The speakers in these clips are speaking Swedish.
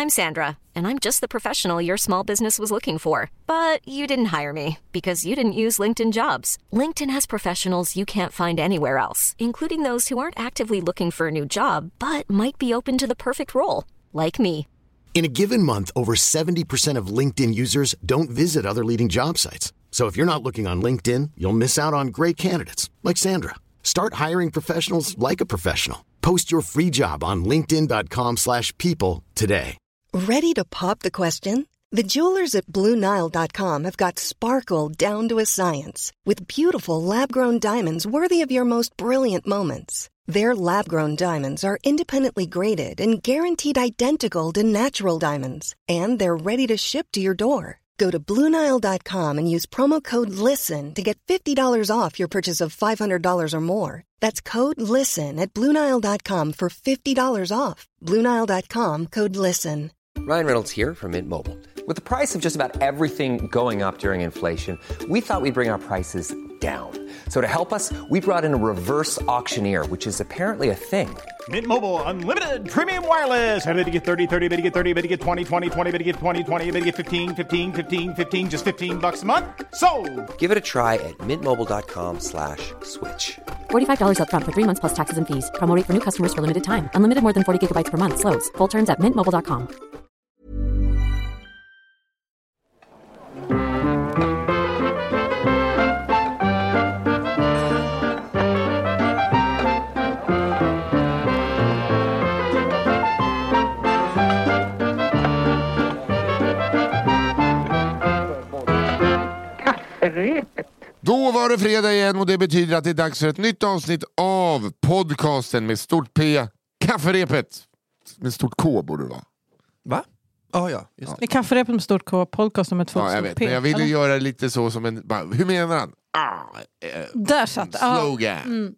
I'm Sandra, and I'm just the professional your small business was looking for. But you didn't hire me because you didn't use LinkedIn Jobs. LinkedIn has professionals you can't find anywhere else, including those who aren't actively looking for a new job, but might be open to the perfect role, like me. In a given month, over 70% of LinkedIn users don't visit other leading job sites. So if you're not looking on LinkedIn, you'll miss out on great candidates like Sandra. Start hiring professionals like a professional. Post your free job on linkedin.com/people today. Ready to pop the question? The jewelers at BlueNile.com have got sparkle down to a science with beautiful lab-grown diamonds worthy of your most brilliant moments. Their lab-grown diamonds are independently graded and guaranteed identical to natural diamonds. And they're ready to ship to your door. Go to BlueNile.com and use promo code LISTEN to get $50 off your purchase of $500 or more. That's code LISTEN at BlueNile.com for $50 off. BlueNile.com, code LISTEN. Ryan Reynolds here from Mint Mobile. With the price of just about everything going up during inflation, we thought we'd bring our prices down. So to help us, we brought in a reverse auctioneer, which is apparently a thing. Mint Mobile Unlimited Premium Wireless. How to get 30, 30, how to get 30, how to get 20, 20, 20, how to get 20, 20, how to get 15, 15, 15, 15, just $15 a month? Sold! Give it a try at mintmobile.com/switch. $45 up front for 3 months plus taxes and fees. Promo rate for new customers for limited time. Unlimited more than 40 gigabytes per month. Slows full terms at mintmobile.com. Då var det fredag igen och det betyder att det är dags för ett nytt avsnitt av podcasten med stort P, Kafferepet. Med stort K borde det vara. Va? Ja, just det. Det är Kafferepet med stort K, podcasten med två jag stort vet, P. men jag ville göra lite så som en... Hur menar han? Där satt slogan.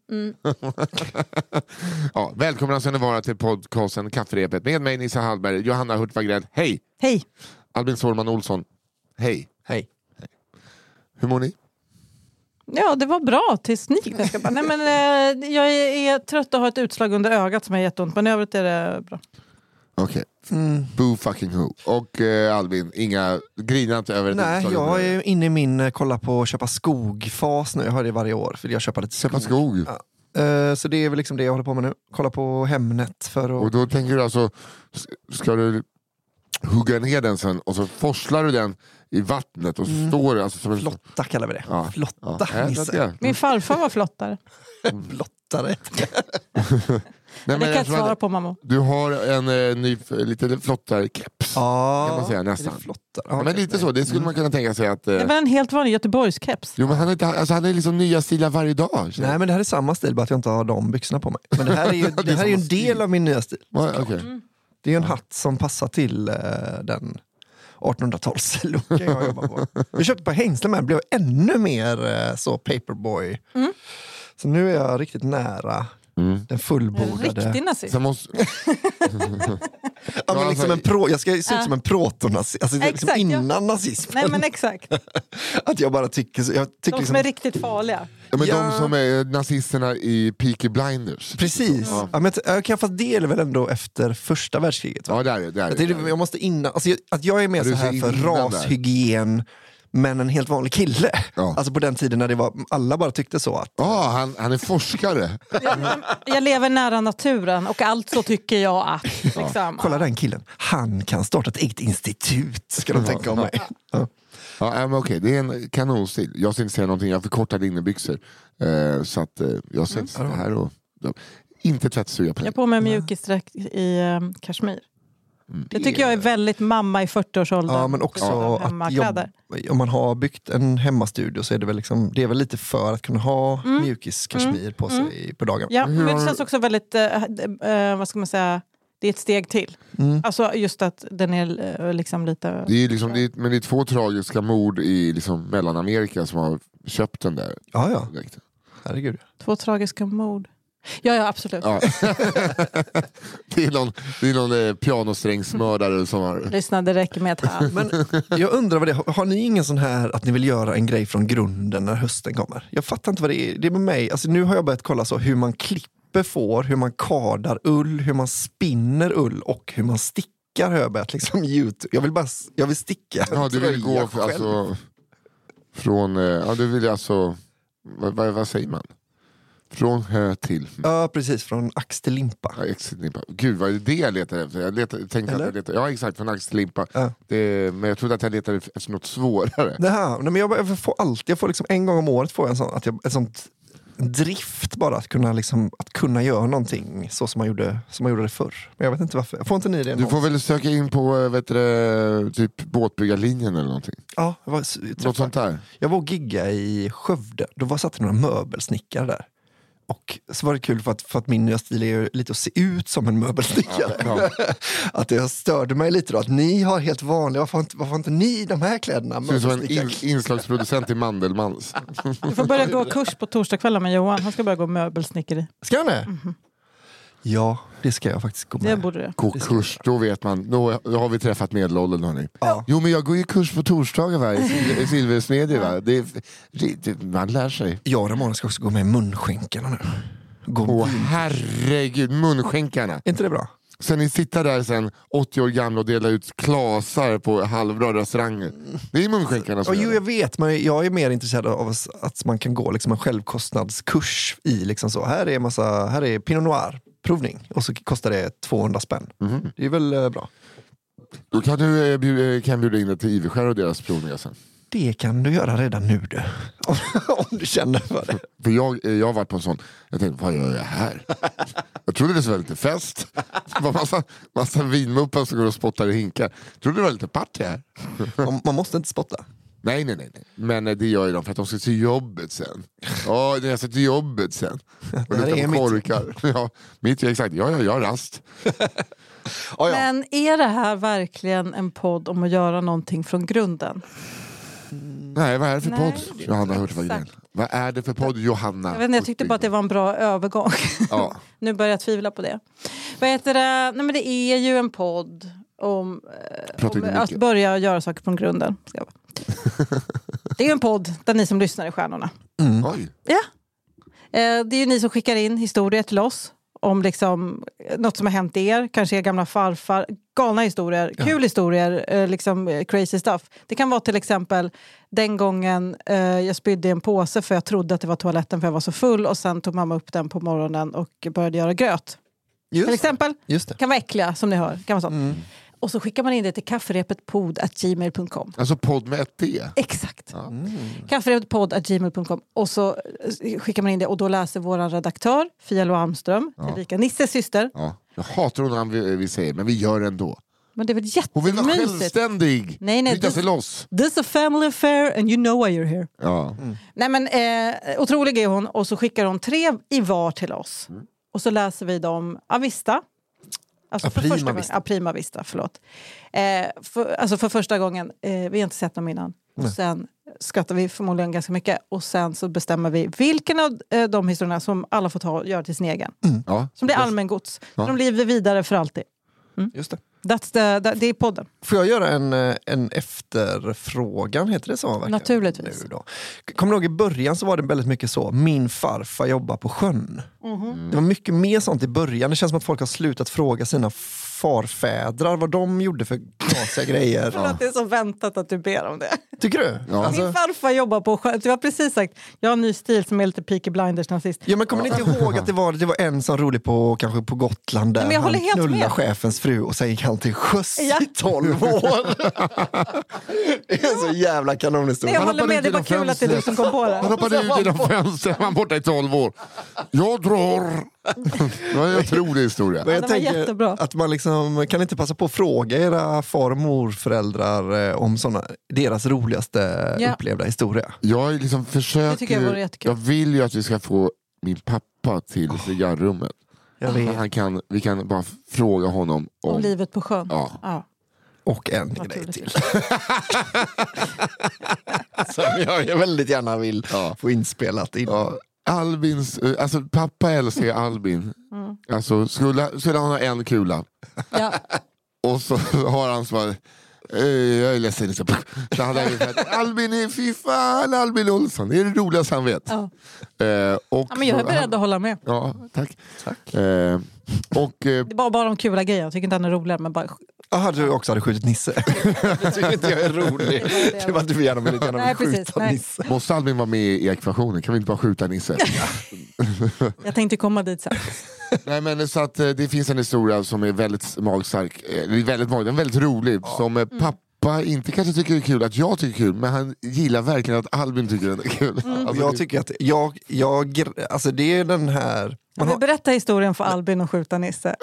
Ja, välkomna ska ni vara till podcasten Kafferepet med mig Nissa Hallberg, Johanna Hurtvagrell. Hej! Hej! Albin Sårman Olsson. Hej! Hej! Hur mår ni? Ja, det var bra tills ni. Jag är trött och har ett utslag under ögat som är jätteont, men i övrigt är det bra. Okej. Boo fucking who. Och Albin, inga grinat över ett Nej, utslag? jag är inne i min kolla på köpa skog-fas nu. Jag har det varje år för jag köper lite skog. Köpa skog? Ja. Så det är väl liksom det jag håller på med nu. Kolla på Hemnet för att... Och då tänker du alltså, ska du hugga ner den sen och så forslar du den i vattnet och så står det alltså som en... Flotta kallar vi det. Ja. Flotta. Ja, min farfar var flottare. Blottare. Nej, det kan jag svara på, mamma. Du har en ny lite flottare keps. Ja, kan man säga nästan. Ja, men lite så, det skulle man kunna tänka sig att... Det var en helt vanlig Göteborgskeps. Jo, men han är liksom nya stilar varje dag. Så. Nej, men det här är samma stil, bara att jag inte har de byxorna på mig. Men det här är ju, det här är ju en del av min nya stil. Okay. Det är en hatt som passar till den 1800-talslooken jag jobbar på. Jag köpte på hängslen med, blev ännu mer så paperboy. Så nu är jag riktigt nära den fullbordade... Riktig nazist. Ja, men liksom jag ska se ut som en protonazist. Alltså det är liksom innan nazismen. Nej, men exakt. Att jag bara tycker... Jag tycker de liksom, som är riktigt farliga. Ja, men de som är nazisterna i Peaky Blinders. Precis. Ja, men fast det är väl ändå efter första världskriget. Va? Ja, det är det. Jag måste innan... Alltså, att jag är med så här för rashygien... Men en helt vanlig kille. Ja. Alltså på den tiden när det var, alla bara tyckte så att... han är forskare. Jag lever nära naturen och alltså tycker jag att... Liksom, kolla den killen. Han kan starta ett eget institut, ska de tänka om mig. Ja, men okej, det är en kanonstil. Jag ska inte säga någonting, jag förkortade innebyxor. Så att jag sätter det här och... Inte tvättstuga på det. Jag har på mig mjukisdräkt i kashmir. Det tycker jag är väldigt mamma i 40-årsåldern. Ja, men också att om man har byggt en hemmastudio så är det väl liksom, det är väl lite för att kunna ha mjukis kashmir på sig på dagen. Ja, men det känns också väldigt vad ska man säga, det är ett steg till. Alltså just att den är liksom lite... Det är liksom, men det är 2 tragiska mord i liksom Mellanamerika som har köpt den där. Ja. Herregud. 2 tragiska mord. Ja, absolut. Ja. Det är någon pianosträngsmördare som har... Lyssna, det räcker med ett här. Men jag undrar vad det är. Har ni ingen sån här att ni vill göra en grej från grunden när hösten kommer? Jag fattar inte vad det är. Det är med mig. Alltså, nu har jag börjat kolla så hur man klipper får, hur man kardar ull, hur man spinner ull och hur man stickar stickar har jag börjat liksom YouTube. Jag vill sticka. Ja, du vill gå alltså, från, du vill alltså, vad säger man? Från hö till... Ja, precis. Från ax till limpa. Ja, ax till limpa. Gud, vad är det jag letar efter? Ja, exakt, från ax till limpa. Ja. Men jag trodde att jag letade efter något svårare. Det här, men jag får liksom en gång om året får jag ett sånt drift bara att kunna göra någonting så som man gjorde det förr. Men jag vet inte varför. Får inte ni det? Du får väl söka in på typ båtbyggarlinjen eller någonting. Ja, något sånt där. Jag var och gigga i Skövde. Då satt det några möbelsnickare där. Och så var det kul för att min nya stil är lite att se ut som en möbelsnickare. Ja. Att jag störde mig lite då. Att ni har helt vanliga, varför inte ni de här kläderna? Du är som en inslagsproducent i Mandelmans. Du får börja gå kurs på torsdagskvällar med Johan. Han ska börja gå möbelsnickeri. Ska han det? Mm-hmm. Ja, det ska jag faktiskt gå med. Det borde det. Kurs, då vet man. Då har vi träffat medelåldern, hörni. Ja. Jo, men jag går ju kurs på torsdagar i Silversmedje. Va? Man lär sig. Ja, och Ramona ska också gå med munskänkarna nu. Herregud, munskänkarna. Är inte det bra? Sen ni sitter där sen 80 år gamla och delar ut klasar på halvbra restauranger. Det är munskänkarna som jo, jag vet, men jag är mer intresserad av att man kan gå liksom en självkostnadskurs i liksom så. Här är Pinot Noir provning och så kostar det 200 spänn. Mm. Det är väl bra. Då kan du bjuda in det till Iveskär och deras provningar sen. Det kan du göra redan nu du. Om du känner för det. För jag har varit på en sån. Jag tänkte, vad gör jag här? Jag trodde det var lite fest. Det var massa vinmuppar som går och spottar i hinkar. Jag trodde det var lite party här. Man måste inte spotta. Nej. Men det gör ju de för att de ska till jobbet sen. Ja, jag ska till jobbet sen. Och det är korkar. Ja, mitt är exakt. Jag har rast. Ja. Men är det här verkligen en podd om att göra någonting från grunden? Nej, vad är det för podd? Johanna Hurtig. Vad är det för podd, Johanna? Jag tyckte bara att det var en bra övergång. Ja. Nu börjar jag tvivla på det. Vad heter det? Nej, men det är ju en podd om att börja göra saker från grunden. Det är ju en podd där ni som lyssnar är stjärnorna. Mm. Oj. Ja. Det är ju ni som skickar in historier till oss om liksom något som har hänt er, kanske er gamla farfar, galna historier, kul historier, liksom crazy stuff. Det kan vara till exempel den gången jag spydde i en påse för jag trodde att det var toaletten för jag var så full och sen tog mamma upp den på morgonen och började göra gröt. Till exempel. Just det. Kan vara äckliga som ni hör. Kan vara sånt. Mm. Och så skickar man in det till kafferepetpodd@gmail.com. Alltså podd med ett D? Exakt. Ja. Kafferepetpodd@gmail.com. Och så skickar man in det och då läser våran redaktör Fia Almström, tillika Nisses syster. Ja. Jag hatar hon vi säger, men vi gör det ändå. Men det är väl jättemysigt. Hon vill vara självständig. Nej, this is a family affair and you know why you're here. Ja. Mm. Nej men otrolig är hon och så skickar hon 3 i var till oss. Mm. Och så läser vi dem Avista. Alltså Prima Vista, förlåt. För första gången, vi har inte sett dem innan. Och sen skrattar vi förmodligen ganska mycket. Och sen så bestämmer vi vilken av de historierna som alla får göra till sin egen. Mm. Ja. Som blir allmän gods. Ja. De lever vidare för alltid. Mm. Just det. Det är podden. Får jag göra en efterfrågan, heter det så? Verkligen? Naturligtvis. Nu då. Kommer du ihåg i början så var det väldigt mycket så. Min farfar jobbar på sjön. Mm. Det var mycket mer sånt i början. Det känns som att folk har slutat fråga sina farfädrar vad de gjorde för knasiga grejer. För att det är så väntat att du ber om det. Tycker du? Ja. Min farfar jobbar på sjön. Du har precis sagt, jag har en ny stil som är lite Peaky Blinders nazist. Ja, men kommer ni inte ihåg att det var en som rolig kanske på Gotland där men han knullar chefens fru och sen gick han till sjöss i 12 år. Det är så jävla kanonhistoria. Jag håller med, det var kul att det är du som kom på det. Han hoppade ut genom fönstret, han var borta i 12 år. Jag drar. Det var en otrolig historia. Men jag tänker att man liksom, kan inte passa på att fråga era far- och morföräldrar om deras roligaste upplevda historia. Jag liksom försöker, jag vill ju att vi ska få min pappa till cigarrummet. Vi kan bara fråga honom om livet på sjön. Ja. Och en grej till. Som jag väldigt gärna vill få inspelat in. Ja. Albins, alltså pappa älskar Albin. Mm. Alltså skulle han ha en kula. Ja. Och så har han svarat jag är ledsen. Så hade han sagt, Albin är fy fan, Albin Olsson. Det är det roligaste han vet. Ja. Men jag är beredd att hålla med. Ja, tack. Tack. Och, det är bara de kula grejer. Jag tycker inte han är rolig, men bara Jaha, du också hade skjutit Nisse. Det tycker inte jag är roligt. Det var att du gärna ville skjuta Nisse. Måste Albin vara med i ekvationen? Kan vi inte bara skjuta Nisse? Jag tänkte komma dit sen. Nej, men så att det finns en historia som är väldigt magstark. Den är väldigt rolig. Ja. Som pappa inte kanske tycker det är kul att jag tycker det är kul, men han gillar verkligen att Albin tycker det är kul. Alltså, jag tycker att alltså det är den här... Man har... Berätta historien för Albin och skjuta Nisse.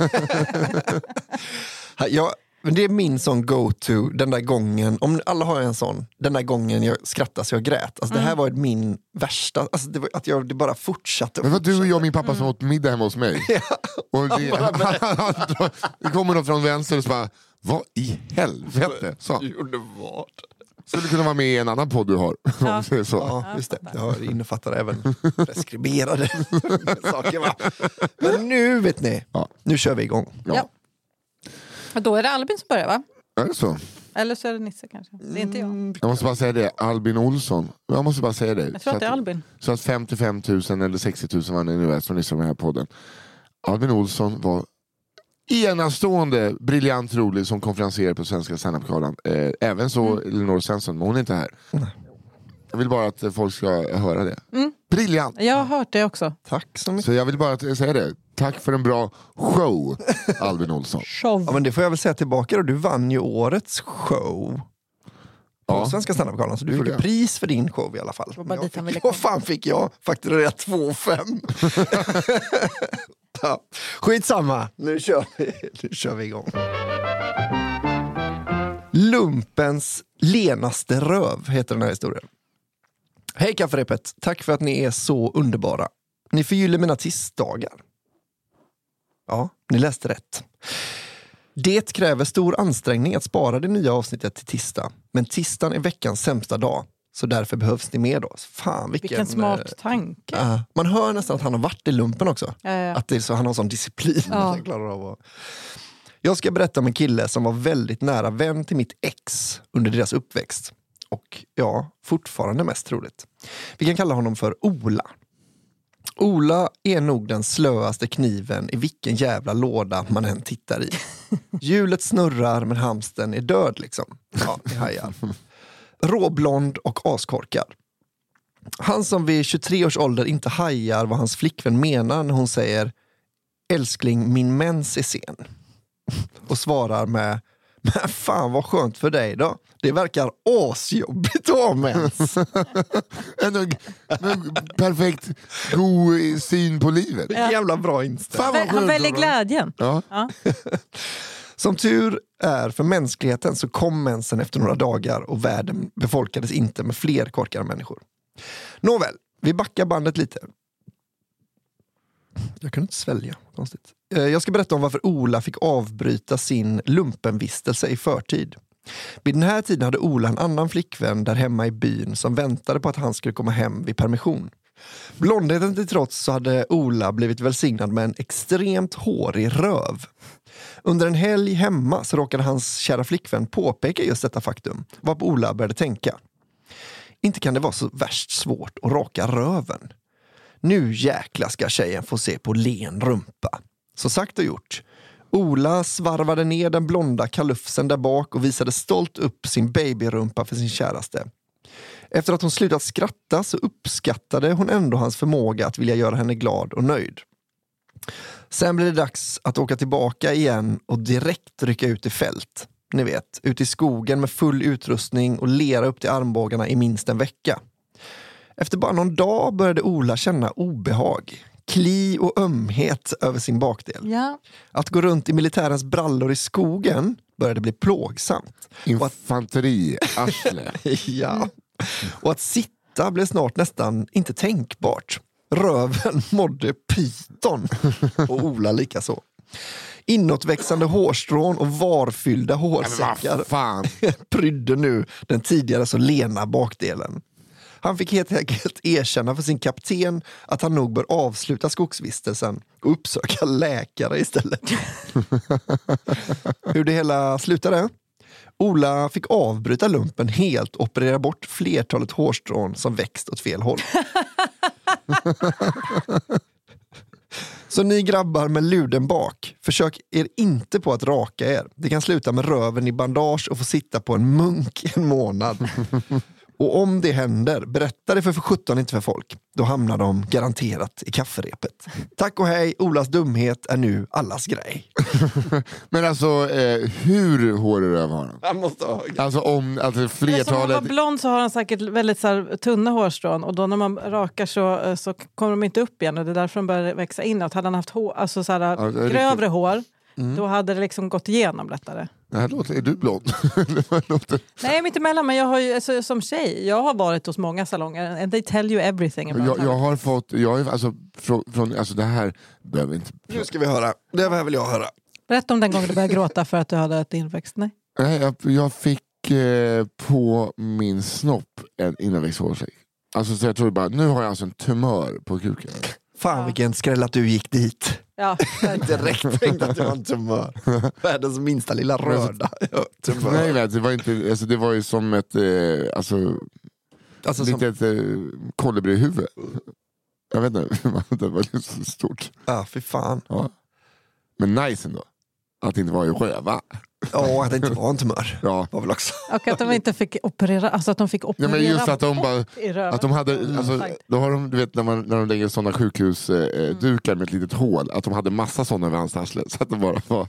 Men det är min sån go-to, den där gången, om alla har en sån, den där gången jag skrattade så jag grät. Alltså det här var min värsta, alltså det var att det bara fortsatte. Det var du och jag och min pappa som åt middag hemma hos mig. Och det kommer någon från vänster och så bara, vad i helvete? Så. Skulle kunna vara med i en annan podd du har. Ja, ja just det. Jag innefattar även preskriberade saker, va? Men nu vet ni, nu kör vi igång. Ja. Och då är det Albin som börjar, va? Är det så? Eller så är det Nisse kanske. Det är inte jag. Jag måste bara säga det, Albin Olsson. Jag måste bara säga det. Jag tror att det är Albin. Så att 55 000 eller 60 000 var det nu som lyssnar på den här podden. Albin Olsson var enastående, briljant rolig som konferenser på Svenska stand-up-galan. Även så Elinor Svensson, men hon är inte här. Jag vill bara att folk ska höra det. Briljant! Jag har hört det också. Tack så mycket. Så jag vill bara säga det. Tack för en bra show, Albin Olsson. Ja, men det får jag väl säga tillbaka då. Du vann ju årets show på Svenska stand-up-galan. Så du fick pris för din show i alla fall. Vad fan fick jag? Fakturera 2,5. Ja. Skitsamma, nu kör vi igång. Lumpens lenaste röv heter den här historien. Hej kafferepet, tack för att ni är så underbara. Ni förgyller mina tisdagar. Ja, ni läste rätt. Det kräver stor ansträngning att spara det nya avsnittet till tisdag. Men tisdagen är veckans sämsta dag. Så därför behövs ni med oss. Fan, vilken smart tanke. Man hör nästan att han har varit i lumpen också. Ja. Att det är så, han har sån disciplin. Ja. Jag ska berätta om en kille som var väldigt nära vän till mitt ex under deras uppväxt. Och fortfarande mest troligt. Vi kan kalla honom för Ola. Ola är nog den slöaste kniven i vilken jävla låda man än tittar i. Hjulet snurrar men hamsten är död liksom. Ja, ni hajar. Råblond och askorkad. Han som vid 23 års ålder inte hajar vad hans flickvän menar när hon säger älskling, min mens är sen. Och svarar med men fan vad skönt för dig då. Det verkar asjobbigt att ha mens. En perfekt god syn på livet. Jävla bra inställning. Han väljer glädjen. Ja. Som tur är för mänskligheten så kom mensen efter några dagar och världen befolkades inte med fler korkade människor. Nåväl, vi backar bandet lite. Jag kunde inte svälja, konstigt. Jag ska berätta om varför Ola fick avbryta sin lumpenvistelse i förtid. Vid den här tiden hade Ola en annan flickvän där hemma i byn som väntade på att han skulle komma hem vid permission. Blondheten till trots så hade Ola blivit välsignad med en extremt hårig röv. Under en helg hemma så råkade hans kära flickvän påpeka just detta faktum, varpå Ola började tänka. Inte kan det vara så värst svårt att raka röven. Nu jäkla ska tjejen få se på len rumpa. Så sagt och gjort. Ola svarvade ner den blonda kalufsen där bak och visade stolt upp sin babyrumpa för sin käraste. Efter att hon slutat skratta så uppskattade hon ändå hans förmåga att vilja göra henne glad och nöjd. Sen blev det dags att åka tillbaka igen och direkt rycka ut i fält. Ni vet, ut i skogen med full utrustning och lera upp till armbågarna i minst en vecka. Efter bara någon dag började Ola känna obehag, kli och ömhet över sin bakdel. Ja. Att gå runt i militärens brallor i skogen började bli plågsamt. Infanteri, arsle. Ja. Och att sitta blev snart nästan inte tänkbart. Röven mådde pyton. Och Ola lika så. Inåtväxande hårstrån och varfyllda hårsäckar prydde nu den tidigare så lena bakdelen. Han fick helt enkelt erkänna för sin kapten att han nog bör avsluta skogsvistelsen och uppsöka läkare istället. Hur det hela slutade? Ola fick avbryta lumpen helt och operera bort flertalet hårstrån som växt åt fel håll. Så ni grabbar med luden bak, försök er inte på att raka er. Det kan sluta med röven i bandage och få sitta på en munk i en månad. Och om det händer, berätta det för 17 inte för folk. Då hamnar de garanterat i kafferepet. Tack och hej, Olas dumhet är nu allas grej. Men alltså, hur hårröv har han? Han måste ha... Alltså om flertalet... Om han var blond så har han säkert väldigt så här, tunna hårstrån. Och då när man rakar så kommer de inte upp igen. Och det är därför de börjar växa inåt. Hade han haft hår, alltså så här, grövre hår, då hade det liksom gått igenom lättare. Är du blond? Nej, inte mellan, men jag har ju, alltså, som tjej, jag har varit hos många salonger and they tell you everything about jag har fått, alltså det här behöver inte... Nu ska vi höra, det här vill jag höra. Berätta om den gången du började gråta för att du hade ett inväxt. Nej, jag fick på min snopp en inväxt hårsäck. Alltså så jag tror bara, nu har jag alltså en tumör på kuken. Fan vilken skräll att du gick dit. Ja, direkt tänkte att det var en tumör. Världens minsta lilla röda tumör. Nej, det var inte, alltså det var ju som ett alltså litet kolibri-huvud. Jag vet inte, det var så stort. Ja, för fan. Ja. Men nice ändå. Att det inte var i röva. Ja, att det inte var en tumör. Ja. Var väl också. Och att de inte fick operera, alltså att de fick operera. Ja, men just att de bara, att de hade, alltså, då har de, du vet när de lägger sådana sjukhusdukar med ett litet hål, att de hade massa sådana över hans arsle, så att de bara var...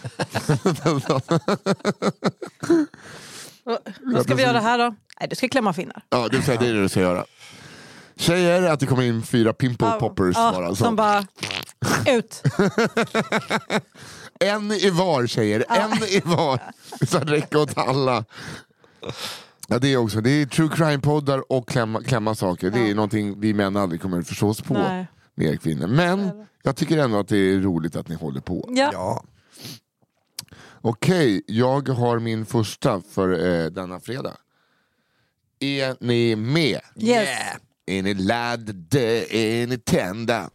Vad ska vi göra här då? Nej, du ska klämma finnar. Ja, det är det du ska göra. Tjejer, att det kommer in 4 pimple poppers bara. Så. Som bara, ut. En i var, tjejer. En i var. Så det räcker åt alla. Ja, det är också. Det är true crime-poddar och klämma saker. Det är någonting vi män aldrig kommer att förstås på. Nej. Med er kvinnor. Men jag tycker ändå att det är roligt att ni håller på. Ja. Okej, jag har min första för denna fredag. Är ni med? Yes. Yeah. Är ni laddade? Är ni tända?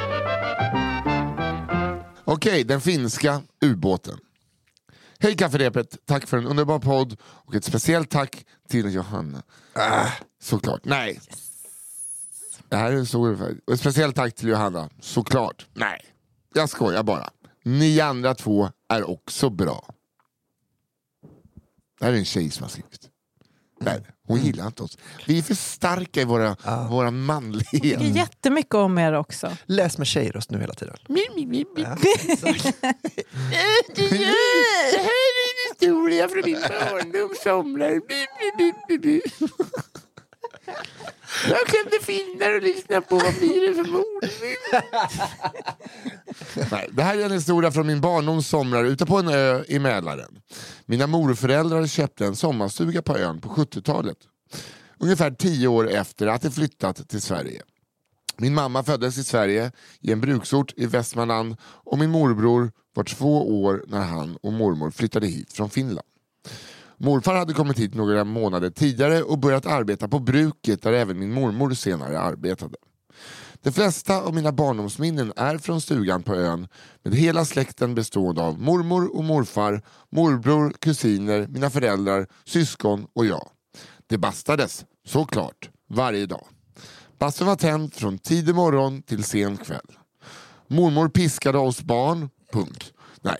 Okej, den finska ubåten. Hej kafferepet, tack för en underbar podd och ett speciellt tack till Johanna. Såklart, nej. Det här är så ungefär. Och ett speciellt tack till Johanna, såklart. Nej, jag skojar bara. Ni andra 2 är också bra. Det här är en tjej som har skrivit. Nej, hon gillar inte oss. Vi är för starka i våra manlighet. Det är jättemycket om er också. Läs med tjejröst nu hela tiden. Det här är en historia från min barndomssomrar. Jag klämde finnar och lyssnade på vad blir det för mord. Nej, det här är en historia från min barndomssomrar ute på en ö i Mälaren. Mina morföräldrar köpte en sommarstuga på ön på 70-talet. Ungefär 10 år efter att de flyttat till Sverige. Min mamma föddes i Sverige i en bruksort i Västmanland och min morbror var 2 år när han och mormor flyttade hit från Finland. Morfar hade kommit hit några månader tidigare och börjat arbeta på bruket där även min mormor senare arbetade. De flesta av mina barndomsminnen är från stugan på ön med hela släkten bestående av mormor och morfar, morbror, kusiner, mina föräldrar, syskon och jag. Det bastades, såklart, varje dag. Bastun var tänd från tidig morgon till sen kväll. Mormor piskade oss barn, punkt. Nej,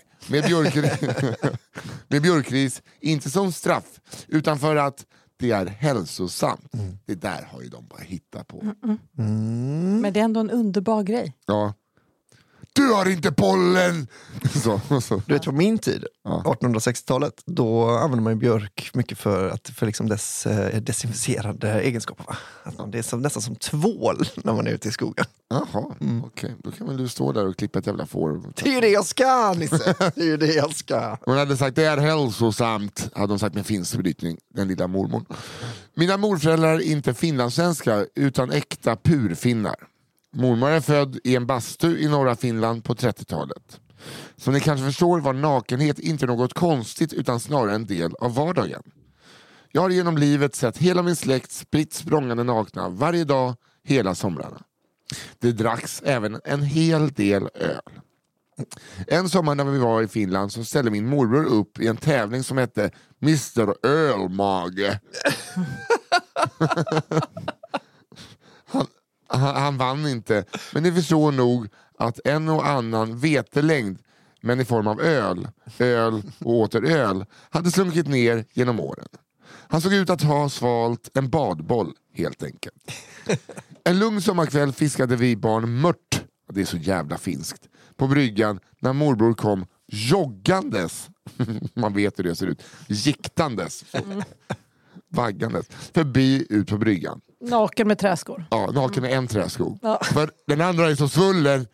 med björkris, inte som straff, utan för att det är hälsosamt. Det där har ju de bara hittat på. Men det är ändå en underbar grej. Ja. Du har inte pollen! Så. Du vet, på min tid, 1860-talet, då använde man ju björk mycket för liksom dess desinficerande egenskaper. Va? Alltså, det är nästan som tvål när man är ute i skogen. Jaha, okej. Då kan väl du stå där och klippa ett jävla får. Det är ju det jag ska, Nisse. Det är ju det jag ska. Hon hade sagt, det är hälsosamt, hade hon sagt med finsk brytning, den lilla mormor. Mina morföräldrar är inte finlandssvenska utan äkta purfinnar. Mormor är född i en bastu i norra Finland på 30-talet. Som ni kanske förstår var nakenhet inte något konstigt utan snarare en del av vardagen. Jag har genom livet sett hela min släkt spritt språngande nakna varje dag, hela somrarna. Det dracks även en hel del öl. En sommar när vi var i Finland så ställde min morbror upp i en tävling som hette Mr. Ölmage. Han vann inte, men ni förstår nog att en och annan vetelängd, men i form av öl och åter öl, hade slunkit ner genom åren. Han såg ut att ha svalt en badboll, helt enkelt. En lugn sommarkväll fiskade vi barn mört, det är så jävla finskt, på bryggan när morbror kom joggandes. Man vet hur det ser ut. Giktandes. Vaggandes. Förbi ut på bryggan. Naken med träskor. Ja, naken med en träsko. Ja. För den andra är så svullen.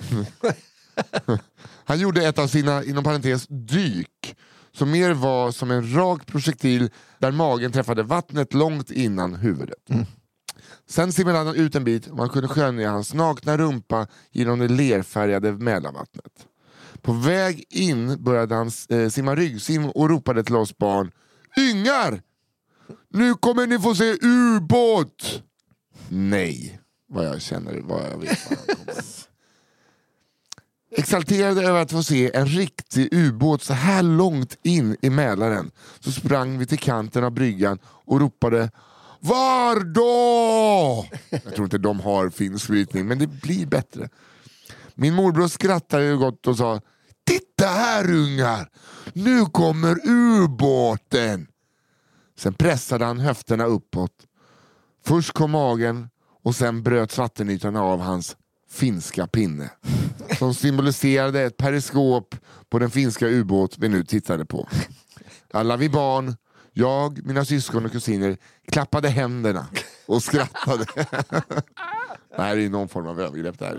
Han gjorde ett av sina, inom parentes, dyk. Som mer var som en rak projektil där magen träffade vattnet långt innan huvudet. Sen simmade han ut en bit och man kunde skönja hans nakna rumpa genom det lerfärgade Mälarvattnet. På väg in började han simma ryggsim och ropade till oss barn: Yngar! Nu kommer ni få se ubåt! Nej, vad jag känner, vad jag vet. Exalterade över att få se en riktig ubåt så här långt in i Mälaren, så sprang vi till kanten av bryggan och ropade: Var då? Jag tror inte de har finsk brytning, men det blir bättre. Min morbror skrattade gott och sa: Titta här ungar, nu kommer ubåten. Sen pressade han höfterna uppåt. Först kom magen och sen bröt vattenytan av hans finska pinne, som symboliserade ett periskop på den finska ubåt vi nu tittade på. Alla vi barn, jag, mina syskon och kusiner, klappade händerna och skrattade. Det här är ju någon form av övergrepp det här.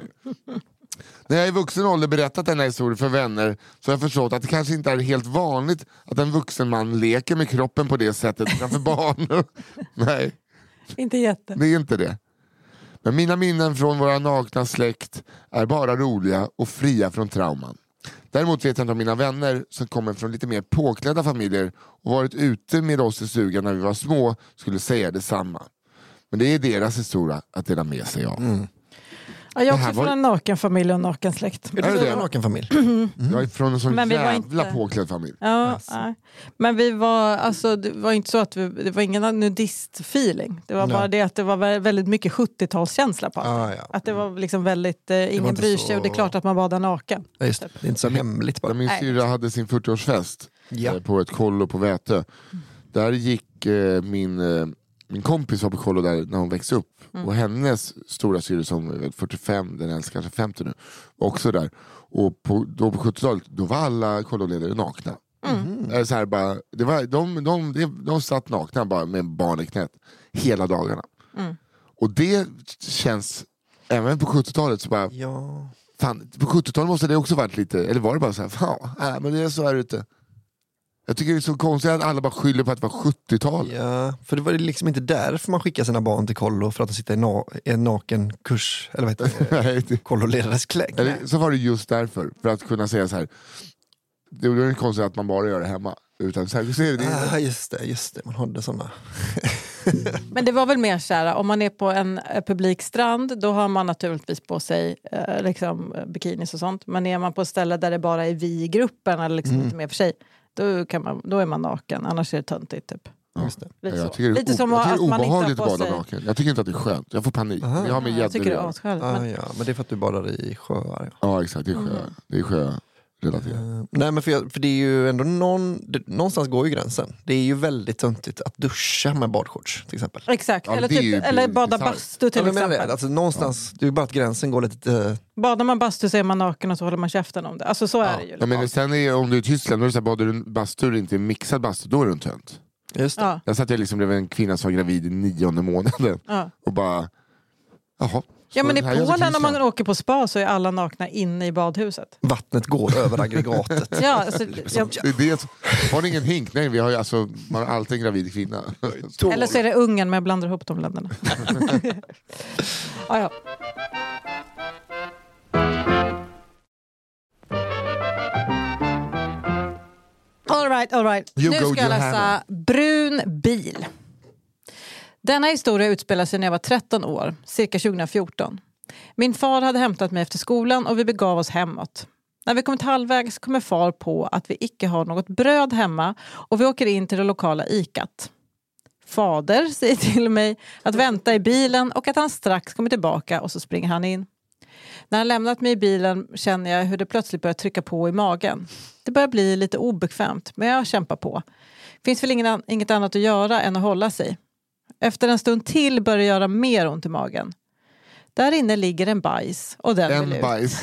När jag i vuxen ålder berättat denna historia för vänner så har jag förstått att det kanske inte är helt vanligt att en vuxen man leker med kroppen på det sättet framför barn. Nej, Inte jätte. det är inte det. Men mina minnen från våra nakna släkt är bara roliga och fria från trauman. Däremot vet jag inte om mina vänner som kommer från lite mer påklädda familjer och varit ute med oss i stugan när vi var små skulle säga detsamma. Men det är deras historia att dela med sig av. Ja, jag är Det här också från en naken familj och naken släkt. Är du en naken familj? Jag är från en sån Men vi var jävla inte- påklädd familj. Ja, nej. Men vi var, alltså, det var inte så att det var ingen nudist-feeling. Det var bara det att det var väldigt mycket 70-talskänsla på allt. Ja. Att det var liksom väldigt, ingen inte bryr sig så- och det är klart att man badar naken. Ja, just det. Det är inte så hemligt bara. När min syrra hade sin 40-årsfest på ett kollo på Vätö. Där gick min kompis var på kollo där när hon växte upp. Och hennes stora syrra som är 45, den äldsta kanske 50 nu, var också där. Och då på 70-talet, då var alla kolloledare nakna. Så här bara, det var, de satt nakna bara med barn i knät hela dagarna. Och det känns, även på 70-talet så bara, Ja. fan, på 70-talet måste det också varit lite, eller var det bara så här, fan, men det är så här ute. Jag tycker det är så konstigt att alla bara skyller på att det var 70-tal. Ja, för det var liksom inte därför man skickar sina barn till kollo, för att de sitter i en naken kurs, eller vad heter det? Kolloledares klägg. Eller så var det just därför, för att kunna säga så här. Det är inte konstigt att man bara gör det hemma. Utan så här, ser det. Just det, man hade sådana. Men det var väl mer så här, om man är på en publik strand, då har man naturligtvis på sig liksom, bikinis och sånt. Men är man på ett ställe där det bara är vi i gruppen eller liksom inte med för sig, då är man naken, annars är det töntigt typ. Just det. Lite, Jag så. tycker Lite som jag tycker att det är man inte har obehagligt att på bada sig. naken. Jag tycker inte att det är skönt. Jag får panik. Jag har med Jag tycker det är gäddor. asskönt. Men det är för att du badar i sjöar. Ja. Ja, exakt. Det är sjö. Det är sjörelaterat. Nej, men för det är ju ändå någonstans går ju gränsen. Det är ju väldigt töntigt att duscha med badshorts till exempel. Exakt, Ja, eller, det är ju typ, eller bada bizarrt. bastu till Ja, men menar exempel. det, alltså, någonstans, det är ju bara att gränsen går lite... Badar man bastu så är man naken och så håller man käften om det. Alltså så är det ju. Ja, men sen om du är i Tyskland, då är det så här, badar du en bastu och inte en mixad bastu, då är du en tönt. Just det. Ja, Jag satt liksom bredvid en kvinna som var gravid i 9:e månaden. ja. Och bara, jaha. Ja, men i här gör vi Polen om man Tyskland. åker på spa så är alla nakna inne i badhuset. Vattnet går över aggregatet. Ja, alltså, Det är det. Har ni ingen hink? Nej, vi har ju alltså, man har alltid en gravid kvinna. eller så är det Ungern, men jag blandar ihop de länderna. Ja. All right. You Nu go, ska jag läsa Johanna. Brun bil. Denna historia utspelar sig när jag var 13 år, cirka 2014. Min far hade hämtat mig efter skolan och vi begav oss hemåt. När vi kommit halvvägs kommer far på att vi icke har något bröd hemma och vi åker in till det lokala ikat. Fader säger till mig att vänta i bilen och att han strax kommer tillbaka och så springer han in. När han lämnat mig i bilen känner jag hur det plötsligt börjar trycka på i magen. Det börjar bli lite obekvämt, men jag kämpar på. Finns väl inget annat att göra än att hålla sig. Efter en stund till börjar det göra mer ont i magen. Där inne ligger en bajs och den vill ut. Bajs.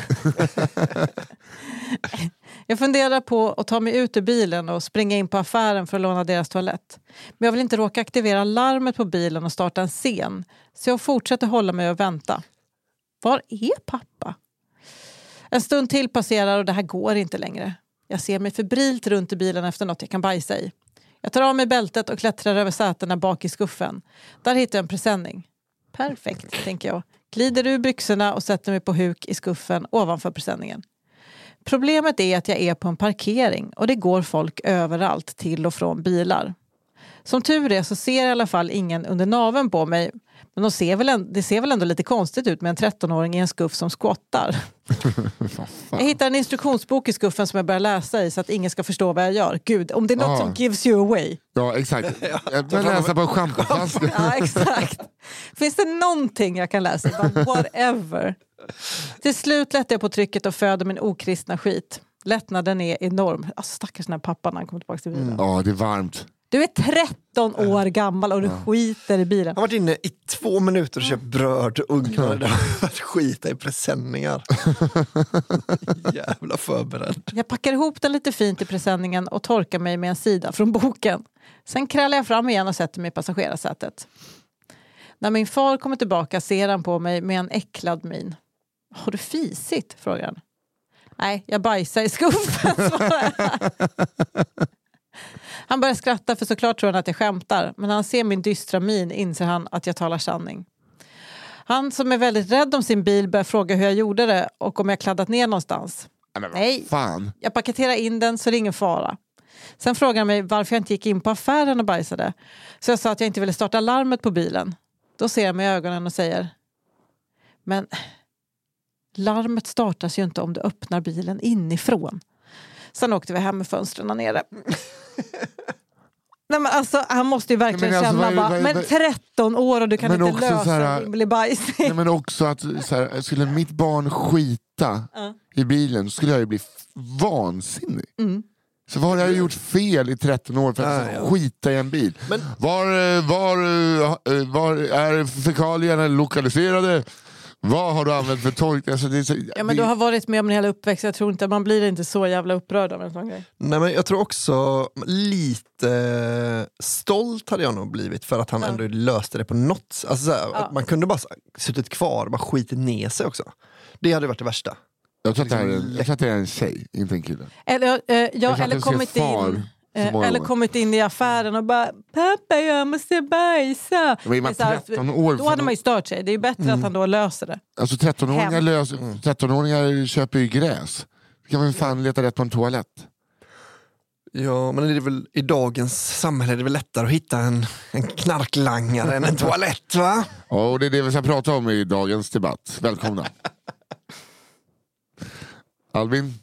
Jag funderar på att ta mig ut ur bilen och springa in på affären för att låna deras toalett. Men jag vill inte råka aktivera larmet på bilen och starta en scen. Så jag fortsätter hålla mig och vänta. Var är pappa? En stund till passerar och det här går inte längre. Jag ser mig febrilt runt i bilen efter något jag kan bajsa i. Jag tar av mig bältet och klättrar över sätena bak i skuffen. Där hittar jag en presenning. Perfekt, tänker jag. Glider ur byxorna och sätter mig på huk i skuffen ovanför presenningen. Problemet är att jag är på en parkering och det går folk överallt till och från bilar. Som tur är så ser i alla fall ingen under naveln på mig. Men det ser väl ändå lite konstigt ut med en 13-åring i en skuff som skottar. Jag hittar en instruktionsbok i skuffen som jag börjar läsa i så att ingen ska förstå vad jag gör. Gud, om det är något som gives you away. Ja, exakt. Jag börjar läsa på en schampoflaska. Ja, exakt. Finns det någonting jag kan läsa? Bara whatever. Till slut lättar jag på trycket och föder min okristna skit. Lättnaden är enorm. Alltså, stackars den här pappan när han kommer tillbaka till bilen. Ja, det är varmt. Du är 13 år gammal och du skiter i bilen. Jag har varit inne i 2 minuter och köpt bröd och ungar. Det har varit skita i presenningar. Jävla förberedd. Jag packar ihop den lite fint i presenningen och torkar mig med en sida från boken. Sen krälar jag fram igen och sätter mig i passagerarsätet. När min far kommer tillbaka ser han på mig med en äcklad min. Har du fisit? Frågar han. Nej, jag bajsar i skuffen, svarar jag. Han börjar skratta för såklart tror han att jag skämtar. Men när han ser min dystra min inser han att jag talar sanning. Han som är väldigt rädd om sin bil börjar fråga hur jag gjorde det och om jag kladdat ner någonstans. Nej, fan. Jag paketerar in den så det är ingen fara. Sen frågar han mig varför jag inte gick in på affären och bajsade. Så jag sa att jag inte ville starta larmet på bilen. Då ser jag mig i ögonen och säger: men larmet startas ju inte om du öppnar bilen inifrån. Sen åkte vi hem med fönstren nere. Nej, men alltså, han måste ju verkligen känna men 13 år och du kan inte lösa en rimlig bajsning. Nej, men också att så här, skulle mitt barn skita i bilen så skulle jag ju bli vansinnig. Så vad har jag gjort fel i 13 år för att skita i en bil? Men var är fekalierna lokaliserade? Vad har du använt för tork? Alltså, men du har varit med om en hela uppväxt. Jag tror inte man blir inte så jävla upprörd av en sån grej. Nej, men jag tror också lite stolt hade jag nog blivit för att han ändå löste det på något. Alltså, såhär, att man kunde bara suttit kvar och bara skitit ner sig också. Det hade varit det värsta. Jag tror att det är en tjej, inte en kille. Eller kommit in i affären och bara pappa, jag måste bajsa. Då hade man ju stört sig. Det är bättre att han då löser det. Alltså 13-åringar köper ju gräs. Då kan man fan leta rätt på en toalett. Ja, men det är väl, i dagens samhälle är det väl lättare att hitta en knarklangare än en toalett, va? Ja, och det är det vi ska prata om i dagens debatt. Välkomna. Albin,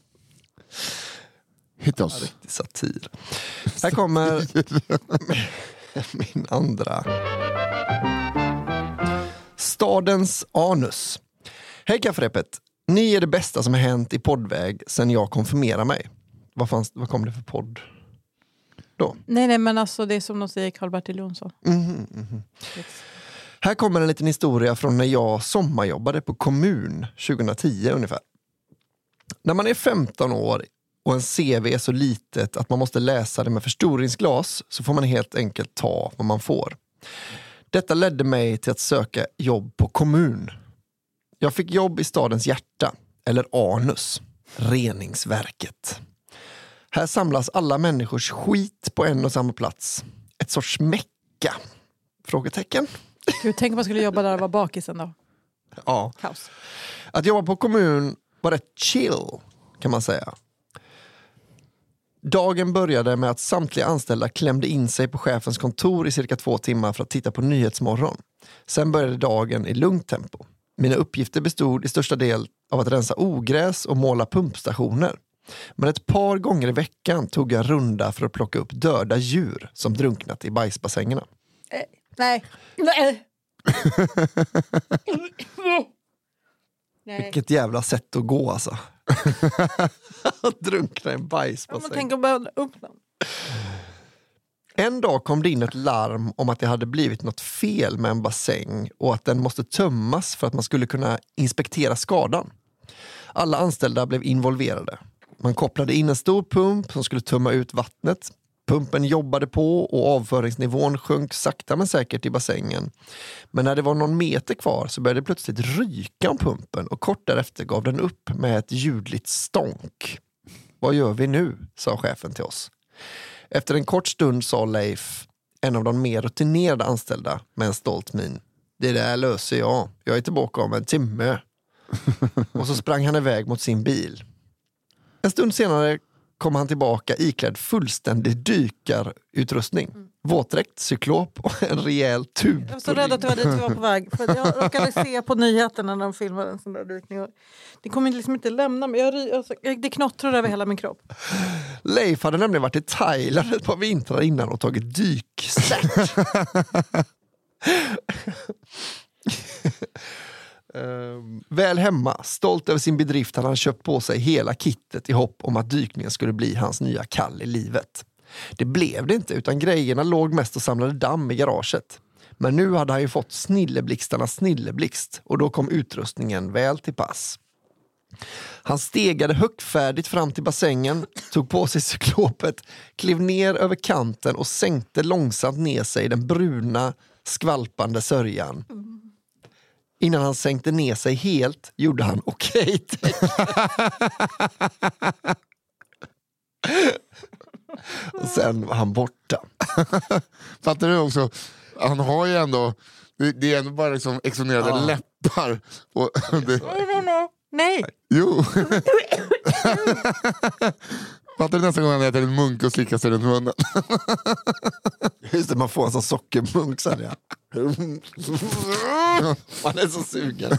hitta oss. Riktig satir. Här kommer min andra. Stadens anus. Hej kafferepet. Ni är det bästa som har hänt i poddväg sedan jag konfirmerade mig. Vad kom det för podd då? Nej, men alltså det är som de säger Karl-Bertil Jonsson. Här kommer en liten historia från när jag sommarjobbade på kommun 2010 ungefär. När man är 15 år och en CV är så litet att man måste läsa det med förstoringsglas så får man helt enkelt ta vad man får. Detta ledde mig till att söka jobb på kommun. Jag fick jobb i stadens hjärta, eller anus, reningsverket. Här samlas alla människors skit på en och samma plats. Ett sorts mecka. Frågetecken. Gud, tänk om man skulle jobba där och vara bakisen då. Ja. Kaos. Att jobba på kommun var rätt chill, kan man säga. Dagen började med att samtliga anställda klämde in sig på chefens kontor i cirka 2 timmar för att titta på Nyhetsmorgon. Sen började dagen i lugnt tempo. Mina uppgifter bestod i största del av att rensa ogräs och måla pumpstationer. Men ett par gånger i veckan tog jag runda för att plocka upp döda djur som drunknat i bajsbassängerna. Nej. Vilket jävla sätt att gå alltså. Att drunkna i en bajsbassäng. Man tänker bara upp den. En dag kom det in ett larm om att det hade blivit något fel med en bassäng och att den måste tömmas för att man skulle kunna inspektera skadan. Alla anställda blev involverade. Man kopplade in en stor pump som skulle tömma ut vattnet. Pumpen jobbade på och avföringsnivån sjönk sakta men säkert i bassängen. Men när det var någon meter kvar så började det plötsligt ryka om pumpen och kort därefter gav den upp med ett ljudligt stånk. Vad gör vi nu? Sa chefen till oss. Efter en kort stund sa Leif, en av de mer rutinerade anställda, med en stolt min. Det där löser jag. Jag är tillbaka om en timme. Och så sprang han iväg mot sin bil. En stund senare kom han tillbaka iklädd fullständig dykarutrustning. Våtdräkt, cyklop och en rejäl tub. Jag var så rädd att det var dit vi var på väg. För jag råkade se på nyheterna när de filmade en sån där dykning. Det kommer liksom inte lämna mig. Det knottrar över hela min kropp. Leif hade nämligen varit i Thailand ett par vintrar innan och tagit dykcert. Väl hemma, stolt över sin bedrift, hade han köpt på sig hela kittet i hopp om att dykningen skulle bli hans nya kall i livet. Det blev det inte, utan grejerna låg mest och samlade damm i garaget. Men nu hade han ju fått snilleblixtarnas snilleblixt och då kom utrustningen väl till pass. Han stegade högfärdigt fram till bassängen, tog på sig cyklopet, klev ner över kanten och sänkte långsamt ner sig i den bruna, skvalpande sörjan. Innan han sänkte ner sig helt gjorde han okej. Och sen var han borta. Fattar du också? Han har ju ändå, det är ändå bara liksom exponerade läppar. Och Nej. Jo. Fattar du nästa gång han äter en munk och slickar sig runt munnen? Just det, man får en sån sockermunk sen, ja. Man är så sugen.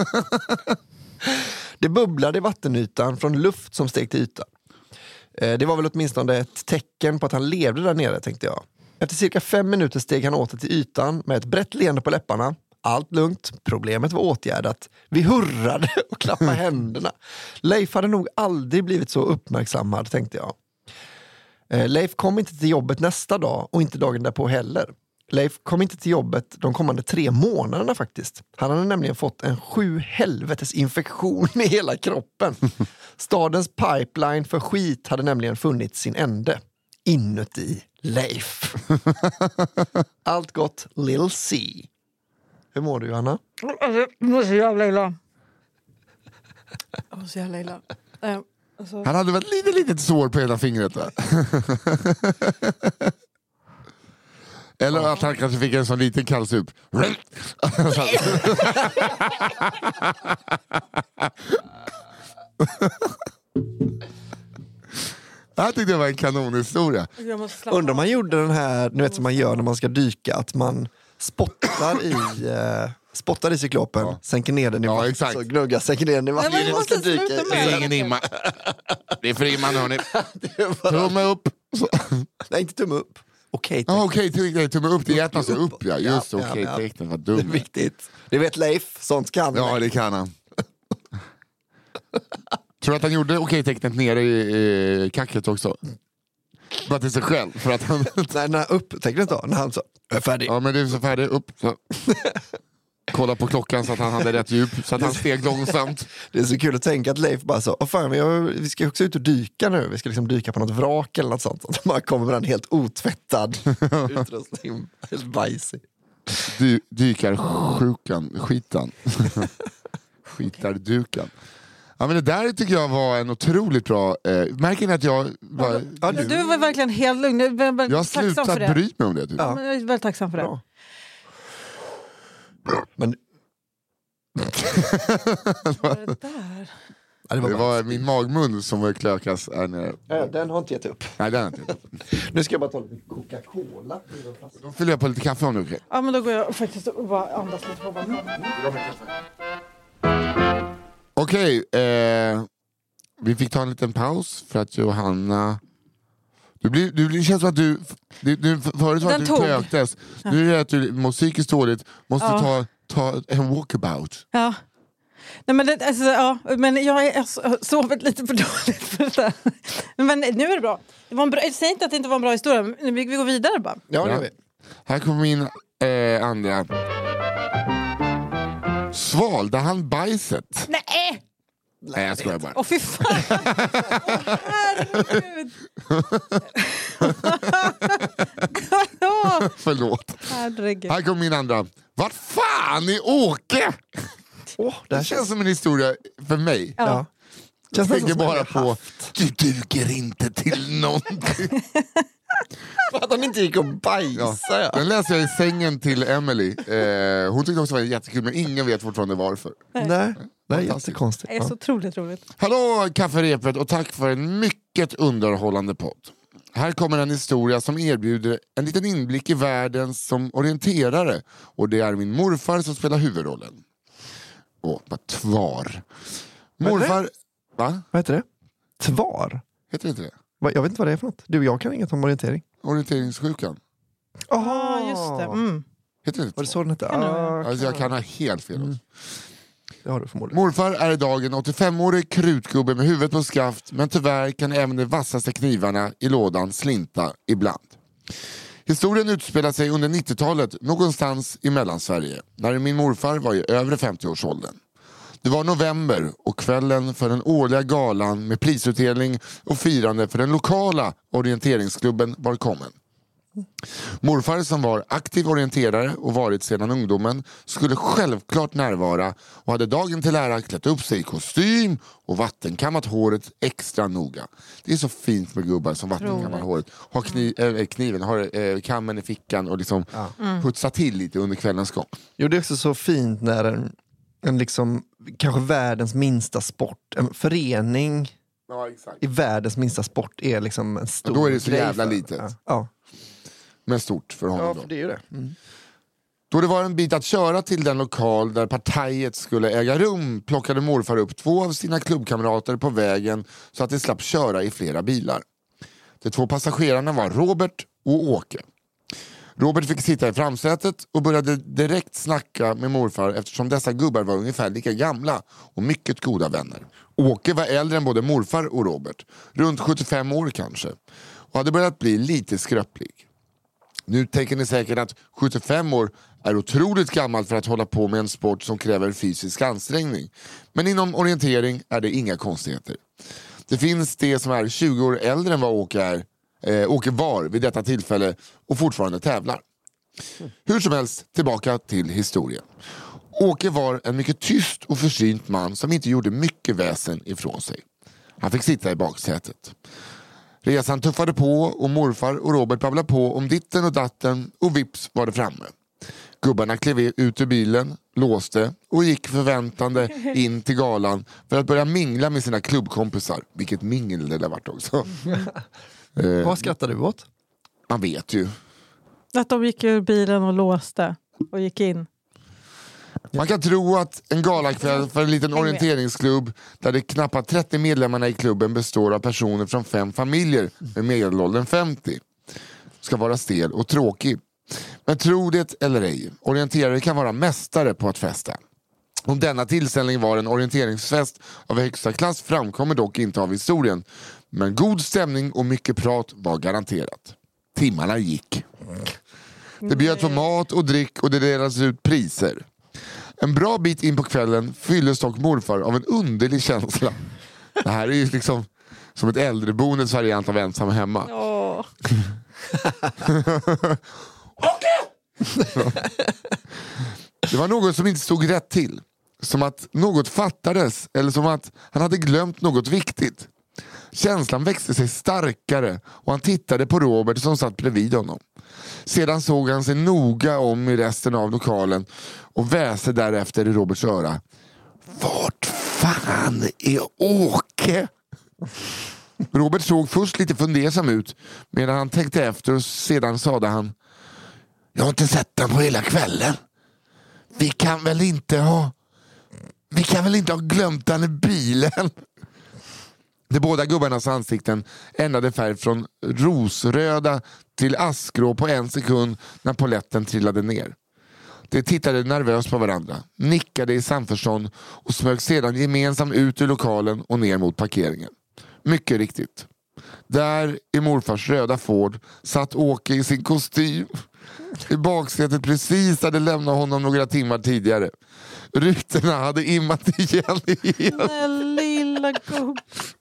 Det bubblade i vattenytan från luft som steg till ytan. Det var väl åtminstone ett tecken på att han levde där nere, tänkte jag. Efter cirka 5 minuter steg han åter till ytan med ett brett leende på läpparna. Allt lugnt, problemet var åtgärdat. Vi hurrade och klappade händerna. Leif hade nog aldrig blivit så uppmärksammad, tänkte jag. Leif kom inte till jobbet nästa dag och inte dagen därpå heller. Leif kom inte till jobbet de kommande 3 månaderna faktiskt. Han hade nämligen fått en 7 helvetes infektion i hela kroppen. Stadens pipeline för skit hade nämligen funnit sin ände. Inuti Leif. Allt gott, Lil C. Hur mår du, Johanna? Jag mår så jävla illa. Jag mår så jävla illa. Alltså. Han hade väl litet sår på hela fingret, va? Eller att han kanske fick en sån liten kallsup. Jag tyckte det var en kanonhistoria. Undrar om man gjorde den här, nu vet som man gör när man ska dyka, att man spottar i cyklopen, sänker ner den i vattnet, så gnuggar, sänker ner den i vattnet. Nej, man måste sluta med det är ingen imma. Det är för imman, hörni. Tumme upp. Nej, inte tumme upp. Okej, tumme upp, det är att man ser upp, ja. Just okej, tecknen var dumt. Det är viktigt. Det vet Leif, sånt kan Ja, det kan han. Tror du att han gjorde okej-tecknet nere i kacket också? Bara till sig själv, för att han... Nej, när upp-tecknet då, när han så, är färdig. Ja, men det är så färdig, upp så. Kolla på klockan så att han hade rätt djup, så att han steg långsamt. Det är så kul att tänka att Leif bara så, fan, vi ska också ut och dyka nu. Vi ska liksom dyka på något vrak eller något sånt. Så man kommer med en helt otvättad utrustning. Helt bajsig. Dykarsjukan, skitan. Skitardukan. Ja, men det där tycker jag var en otroligt bra... märker ni att jag... Du var verkligen helt lugn. Jag har slutat bry mig om det. Typ. Ja. Jag är väldigt tacksam för det. Bra. Men... Vad är det där? Ja, det var min magmun som var klökas här nere. Den har inte gett upp. Nej, den har inte gett upp. Nu ska jag bara ta lite Coca-Cola. Då fyller jag på lite kaffe om du okej. Ja, men då går jag faktiskt och bara andas lite på vattnet. Okej, vi fick ta en liten paus för att Johanna... Det känns som att du förut var att du töktes. Nu är det att du mår psykiskt dåligt. Måste ta en walkabout. Ja. Nej, men jag har sovit lite för dåligt för det där. Men nu är det bra. Jag säger inte att det inte var en bra historia, men vi går vidare bara. Ja, det gör vi. Här kommer min andra. Svalde han bajset? Nej, jag skojar bara. Fy fan. Herregud. Förlåt. Herregud. Här kommer min andra. Vart fan är Åke? Det känns som en historia för mig. Ja. Jag tänker bara på du duger inte till någonting. För att han inte gick och bajsade. Ja. Den läste jag i sängen till Emily. Hon tyckte också det var jättekul, men ingen vet fortfarande varför. Nej, det är jättekonstigt. Det är så otroligt roligt. Hallå kafferepet och tack för en mycket underhållande podd. Här kommer en historia som erbjuder en liten inblick i världen som orienterare. Och det är min morfar som spelar huvudrollen. Vad tvar. Morfar... Va? Vad heter det? Tvar? Heter det inte det? Jag vet inte vad det är för något. Du och jag kan inget om orientering. Orienteringssjukan. Just det. Mm. Heter det inte? Var det så den hette? Alltså jag kan ha helt fel. Det har du förmodligen. Morfar är idag en 85-årig krutgubbe med huvudet på skaft, men tyvärr kan även de vassaste knivarna i lådan slinta ibland. Historien utspelar sig under 90-talet någonstans i Mellansverige, när min morfar var i övre 50-årsåldern. Det var november och kvällen för den årliga galan med prisutdelning och firande för den lokala orienteringsklubben var kommen. Morfar som var aktiv orienterare och varit sedan ungdomen skulle självklart närvara och hade dagen till ära klätt upp sig i kostym och vattenkammat håret extra noga. Det är så fint med gubbar som vattenkammar håret. Har kniven, har kammen i fickan och liksom putsa till lite under kvällens gång. Jo, det är också så fint när en liksom, kanske världens minsta sport, en förening i världens minsta sport är liksom en stor grej. Då är det så jävla litet. Ja. Men stort för honom. Ja, då. för det är ju det. Då det var en bit att köra till den lokal där partiet skulle äga rum plockade morfar upp 2 av sina klubbkamrater på vägen så att de slapp köra i flera bilar. De 2 passagerarna var Robert och Åke. Robert fick sitta i framsätet och började direkt snacka med morfar eftersom dessa gubbar var ungefär lika gamla och mycket goda vänner. Åke var äldre än både morfar och Robert, runt 75 år kanske, och hade börjat bli lite skröplig. Nu tänker ni säkert att 75 år är otroligt gammalt för att hålla på med en sport som kräver fysisk ansträngning. Men inom orientering är det inga konstigheter. Det finns det som är 20 år äldre än vad Åke var vid detta tillfälle och fortfarande tävlar. Hur som helst, tillbaka till historien. Åke var en mycket tyst och försynt man som inte gjorde mycket väsen ifrån sig. Han fick sitta i baksätet. Resan tuffade på och morfar och Robert babblade på om ditten och datten och vips var det framme. Gubbarna klev ut ur bilen, låste och gick förväntande in till galan för att börja mingla med sina klubbkompisar. Vilket mingel det där vart också. Vad skrattar du åt? Man vet ju. Att de gick ur bilen och låste och gick in. Man kan tro att en galakväll för en liten orienteringsklubb där de knappt 30 medlemmarna i klubben består av personer från 5 familjer med medelåldern 50 ska vara stel och tråkig. Men tro det eller ej, orienterare kan vara mästare på att festa. Om denna tillställning var en orienteringsfest av högsta klass framkommer dock inte av historien. Men god stämning och mycket prat var garanterat. Timmarna gick. Det bjöd på mat och dryck och det delades ut priser. En bra bit in på kvällen fylldes dock morfar av en underlig känsla. Det här är ju liksom som ett äldreboendes variant av ensam hemma. Det var något som inte stod rätt till. Som att något fattades eller som att han hade glömt något viktigt. Känslan växte sig starkare och han tittade på Robert som satt bredvid honom. Sedan såg han sig noga om i resten av lokalen och väste därefter i Roberts öra. Vart fan är Åke? Robert såg först lite fundersam ut medan han tänkte efter och sedan sade han: jag har inte sett den på hela kvällen. Vi kan väl inte ha glömt den i bilen? De båda gubbarnas ansikten ändrade färg från rosröda till askgrå på 1 sekund när poletten trillade ner. De tittade nervöst på varandra, nickade i samförstånd och smög sedan gemensamt ut ur lokalen och ner mot parkeringen. Mycket riktigt. Där i morfars röda Ford satt Åke i sin kostym i baksätet precis där de lämnade honom några timmar tidigare. Rutorna hade immat igen. Den lilla gubb.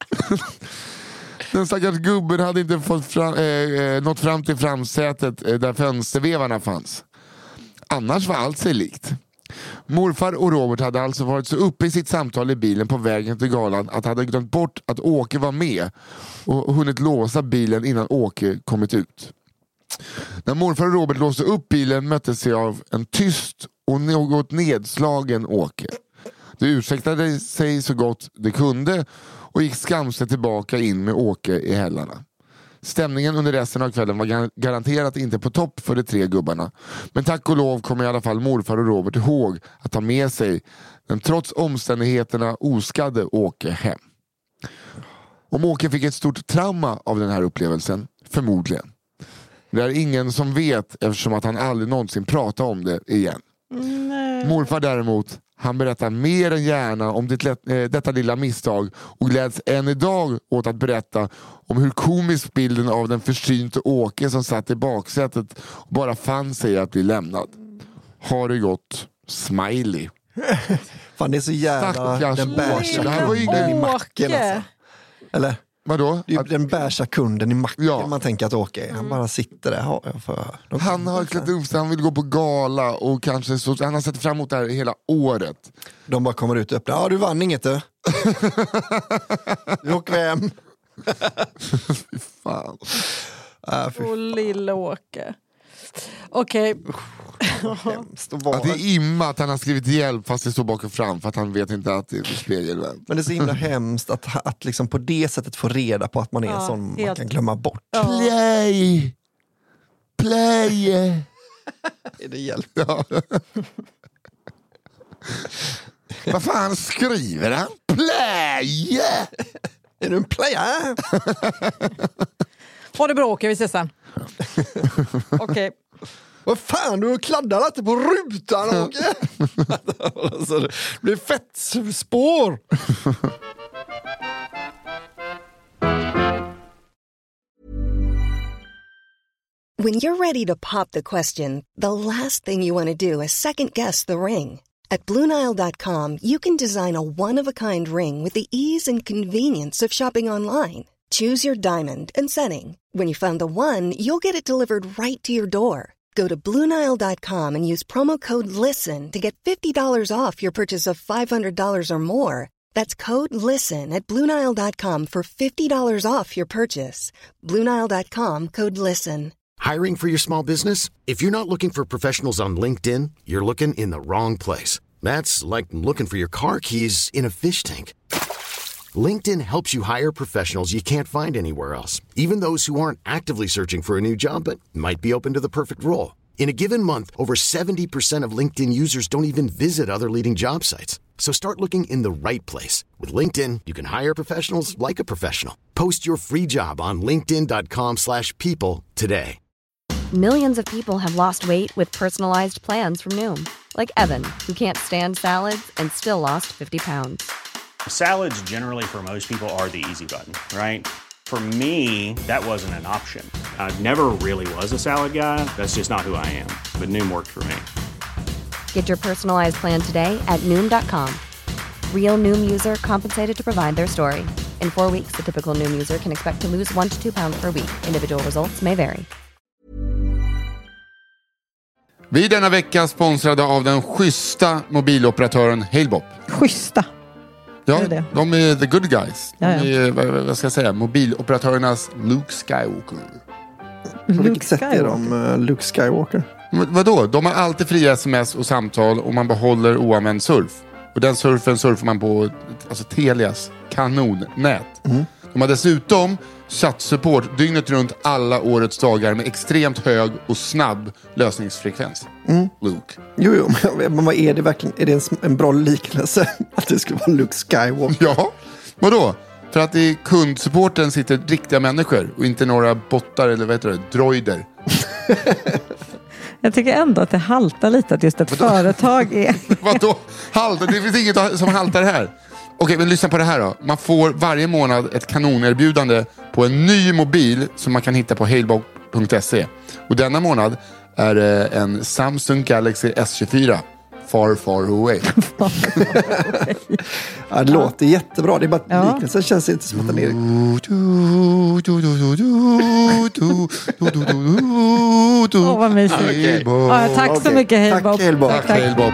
Den stackars gubben hade inte fått nått fram till framsätet där fönstervevarna fanns. Annars var allt sig likt. Morfar och Robert hade alltså varit så uppe i sitt samtal i bilen på vägen till galan att hade glömt bort att Åke var med och hunnit låsa bilen innan Åke kommit ut. När morfar och Robert låste upp bilen möttes sig av en tyst och något nedslagen Åke. De ursäktade sig så gott de kunde och gick skamset tillbaka in med Åke i hällarna. Stämningen under resten av kvällen var garanterat inte på topp för de 3 gubbarna. Men tack och lov kom i alla fall morfar och Robert ihåg att ta med sig den trots omständigheterna oskadde Åke hem. Om Åke fick ett stort trauma av den här upplevelsen, förmodligen. Det är ingen som vet eftersom att han aldrig någonsin pratar om det igen. Nej. Morfar däremot, han berättar mer än gärna om detta lilla misstag och gläds än idag åt att berätta om hur komisk bilden av den försynte Åke som satt i baksätet och bara fann sig att bli lämnad. Har det gått? Smiley. Fan, det är så jävla den bärsa kunden i macken alltså. Eller? Vadå? Det är den bärsa kunden i macken. Ja. Man tänker att Åke, han bara sitter där. Han har klätt upp sig, han vill gå på gala och kanske så, han har sett fram emot det här hela året. De bara kommer ut och öppnar. Ja, du vann inget du. Du åker hem. Fy fan. Och lilla Åke. Okej. Att det är Imma att han har skrivit hjälp fast det står bak och fram för att han vet inte att det är spegelvänt. Men det är så himla hemskt att liksom på det sättet få reda på att man är sån man kan glömma bort. Play! Är det hjälp? Ja. Vad fan skriver han? Play! Är du en player? Ha det bra Åke, vi ses sen. Okej. Vad fan, du kladdar inte på rutan, Åke. Alltså, det blir fett spår. When you're ready to pop the question, the last thing you want to do is second-guess the ring. At BlueNile.com, you can design a one-of-a-kind ring with the ease and convenience of shopping online. Choose your diamond and setting. When you find the one, you'll get it delivered right to your door. Go to BlueNile.com and use promo code LISTEN to get $50 off your purchase of $500 or more. That's code LISTEN at BlueNile.com for $50 off your purchase. BlueNile.com, code LISTEN. Hiring for your small business? If you're not looking for professionals on LinkedIn, you're looking in the wrong place. That's like looking for your car keys in a fish tank. LinkedIn helps you hire professionals you can't find anywhere else, even those who aren't actively searching for a new job but might be open to the perfect role. In a given month, over 70% of LinkedIn users don't even visit other leading job sites. So start looking in the right place. With LinkedIn, you can hire professionals like a professional. Post your free job on linkedin.com/people today. Millions of people have lost weight with personalized plans from Noom. Like Evan, who can't stand salads and still lost 50 pounds. Salads generally for most people are the easy button, right? For me, that wasn't an option. I never really was a salad guy. That's just not who I am. But Noom worked for me. Get your personalized plan today at Noom.com. Real Noom user compensated to provide their story. In 4 weeks, the typical Noom user can expect to lose 1 to 2 pounds per week. Individual results may vary. Vi denna vecka sponsrade av den schyssta mobiloperatören Halebop. Schyssta. Ja, det? De är the good guys. De Ja. är, vad ska jag säga, mobiloperatörernas Luke Skywalker. På vilket sätt är de Luke Skywalker? Vadå? De har alltid fria sms och samtal och man behåller oanvänd surf. Och den surfar man på alltså Telias kanonnät. De har dessutom chattsupport dygnet runt alla årets dagar med extremt hög och snabb lösningsfrekvens. Luke. Jo, men vad är det verkligen? Är det en bra liknelse att det skulle vara Luke Skywalker? Ja, vadå? För att i kundsupporten sitter riktiga människor och inte några bottar eller vad heter det, droider. Jag tycker ändå att det haltar lite att just ett företag är... Vadå? Haltar? Det finns inget som haltar här. Okej, men lyssna på det här då. Man får varje månad ett kanonerbjudande på en ny mobil som man kan hitta på halebop.se. Och denna månad är det en Samsung Galaxy S24. Far, far away. Ja, det låter jättebra. Det är bara liknelsen känns inte som att den är... Åh, vad mysigt. Tack så mycket, Halebop. Tack, Halebop.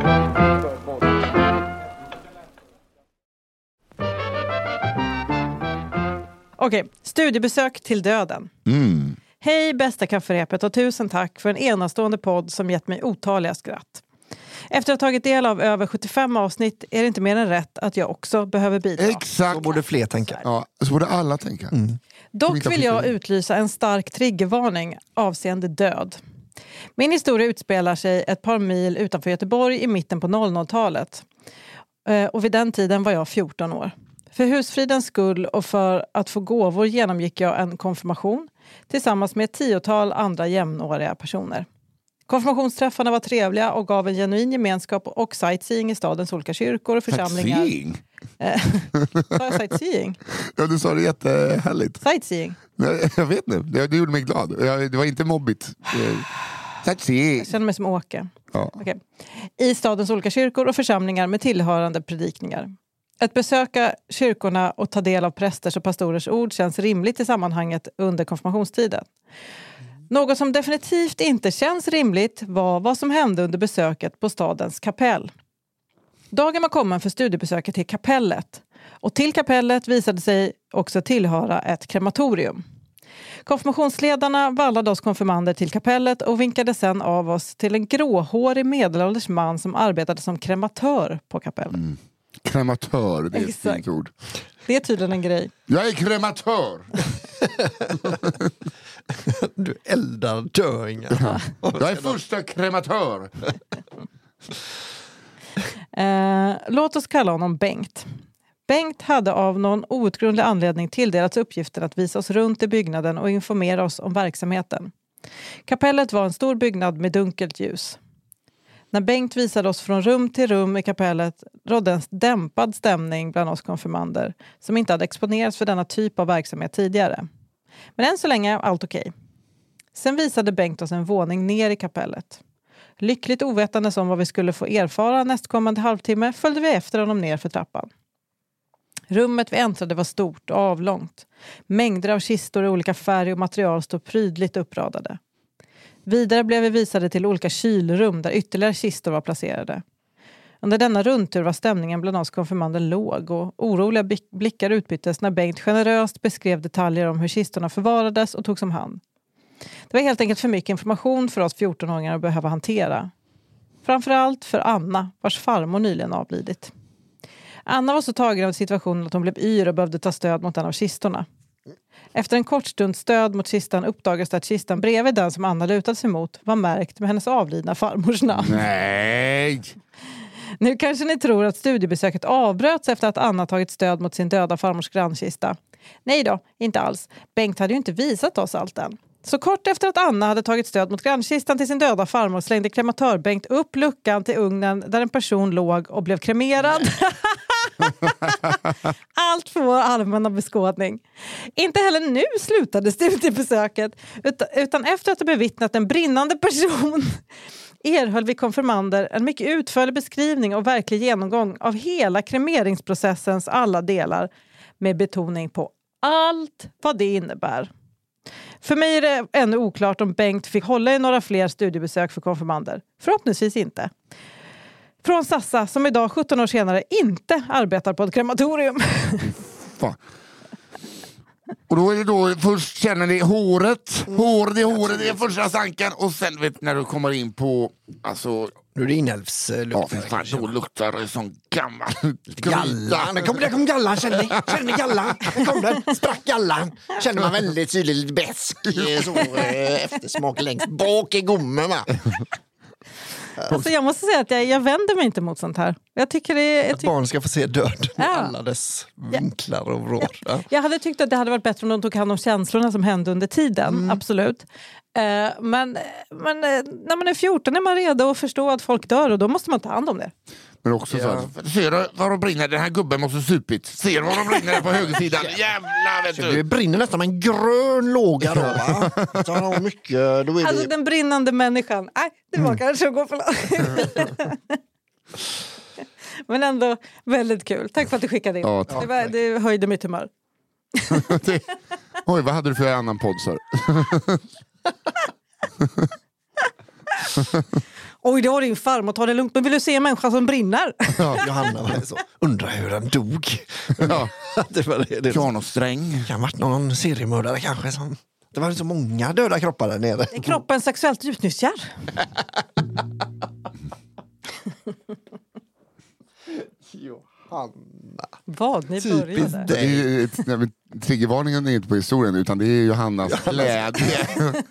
Okej, studiebesök till döden. Hej bästa kafferepet och tusen tack för en enastående podd som gett mig otaliga skratt. Efter att ha tagit del av över 75 avsnitt är det inte mer än rätt att jag också behöver bidra. Exakt. Så borde fler tänka. Ja, så borde alla tänka. Dock vill jag utlysa en stark triggervarning avseende död. Min historia utspelar sig ett par mil utanför Göteborg i mitten på 00-talet. Och vid den tiden var jag 14 år. För husfridens skull och för att få gåvor genomgick jag en konfirmation tillsammans med ett 10-tal andra jämnåriga personer. Konfirmationsträffarna var trevliga och gav en genuin gemenskap och sightseeing i stadens olika kyrkor och församlingar. Sightseeing? Sa jag sightseeing? Ja, du sa det jättehärligt. Sightseeing? Nej, jag vet inte, det gjorde mig glad. Det var inte mobbigt. Sightseeing. Jag känner mig som Åke. Ja. Okay. I stadens olika kyrkor och församlingar med tillhörande predikningar. Att besöka kyrkorna och ta del av prästers och pastorers ord känns rimligt i sammanhanget under konfirmationstiden. Något som definitivt inte känns rimligt var vad som hände under besöket på stadens kapell. Dagen var kommen för studiebesöket till kapellet. Och till kapellet visade sig också tillhöra ett krematorium. Konfirmationsledarna vallade oss konfirmander till kapellet och vinkade sedan av oss till en gråhårig medelålders man som arbetade som krematör på kapellet. Krematör, det är ett fint ord. Det är tydligen en grej. Jag är krematör. Du eldar döingar. Jag är första krematör. Låt oss kalla honom Bengt. Bengt hade av någon outgrundlig anledning tilldelats uppgiften att visa oss runt i byggnaden och informera oss om verksamheten. Kapellet var en stor byggnad med dunkelt ljus. När Bengt visade oss från rum till rum i kapellet rådde en dämpad stämning bland oss konfirmander som inte hade exponerats för denna typ av verksamhet tidigare. Men än så länge allt okej. Sen visade Bengt oss en våning ner i kapellet. Lyckligt ovetande om vad vi skulle få erfara nästkommande halvtimme följde vi efter honom ner för trappan. Rummet vi äntrade var stort och avlångt. Mängder av kistor i olika färg och material stod prydligt uppradade. Vidare blev vi visade till olika kylrum där ytterligare kistor var placerade. Under denna rundtur var stämningen bland oss konfirmander låg och oroliga blickar utbyttes när Bengt generöst beskrev detaljer om hur kistorna förvarades och togs om hand. Det var helt enkelt för mycket information för oss 14-åringar att behöva hantera. Framförallt för Anna, vars farmor nyligen avlidit. Anna var så tagen av situationen att hon blev yr och behövde ta stöd mot en av kistorna. Efter en kort stund stöd mot kistan uppdagades att kistan bredvid den som Anna lutade sig mot var märkt med hennes avlidna farmors namn. Nej! Nu kanske ni tror att studiebesöket avbröts efter att Anna tagit stöd mot sin döda farmors grannkista. Nej då, inte alls. Bengt hade ju inte visat oss allt än. Så kort efter att Anna hade tagit stöd mot grannkistan till sin döda farmor slängde krematör Bengt upp luckan till ugnen där en person låg och blev kremerad. Allt för vår allmänna beskådning. Inte heller nu slutade studiebesöket utan efter att ha bevittnat en brinnande person erhöll vi konfirmander en mycket utförlig beskrivning och verklig genomgång av hela kremeringsprocessens alla delar med betoning på allt vad det innebär. För mig är det ännu oklart om Bengt fick hålla i några fler studiebesök för konfirmander. Förhoppningsvis inte. Från Sassa som idag 17 år senare inte arbetar på ett krematorium. Fan. Och då är det då först känner ni håret. Håret är första sanken. Och sen vet när du kommer in på alltså, nu är det inälvslukt. Ja, fan, då luktar det som gammal gallan. Där kom gallan, känner ni gallan? Där kom den, sprack gallan. Känner man väldigt tydligt lite bäsk så eftersmak längst bak i gommen, va? Alltså jag måste säga att jag vänder mig inte mot sånt här. Jag tycker det är att barn ska få se döden i alla dess vinklar och vrår. Ja. Jag hade tyckt att det hade varit bättre om de tog hand om känslorna som hände under tiden, absolut. Men när man är 14 är man redo att förstå att folk dör och då måste man ta hand om det. Men också så att, ser du vad de brinner? Den här gubben måste supit. Ser du vad de brinner på högersidan? Jävlar, vet du. Det brinner nästan med en grön låga då, va? Så han har mycket, då är alltså det... den brinnande människan. Nej, det var kanske att gå för långt. Men ändå väldigt kul. Tack för att du skickade in. Ja, det höjde mitt humör. Oj, vad hade du för annan podd, så? Oj, det var din farmor, ta det lugnt. Men vill du se en människa som brinner? Ja, Johanna var så. Undrar hur han dog. Ja. Det var det. Pianosträng. Kan ha varit någon seriemördare kanske. Som... Det var så många döda kroppar där nere. Kroppen sexuellt utnyttjar. Johanna. Vad? Ni började. Triggervarningen är inte på historien, utan det är Johannas glädje.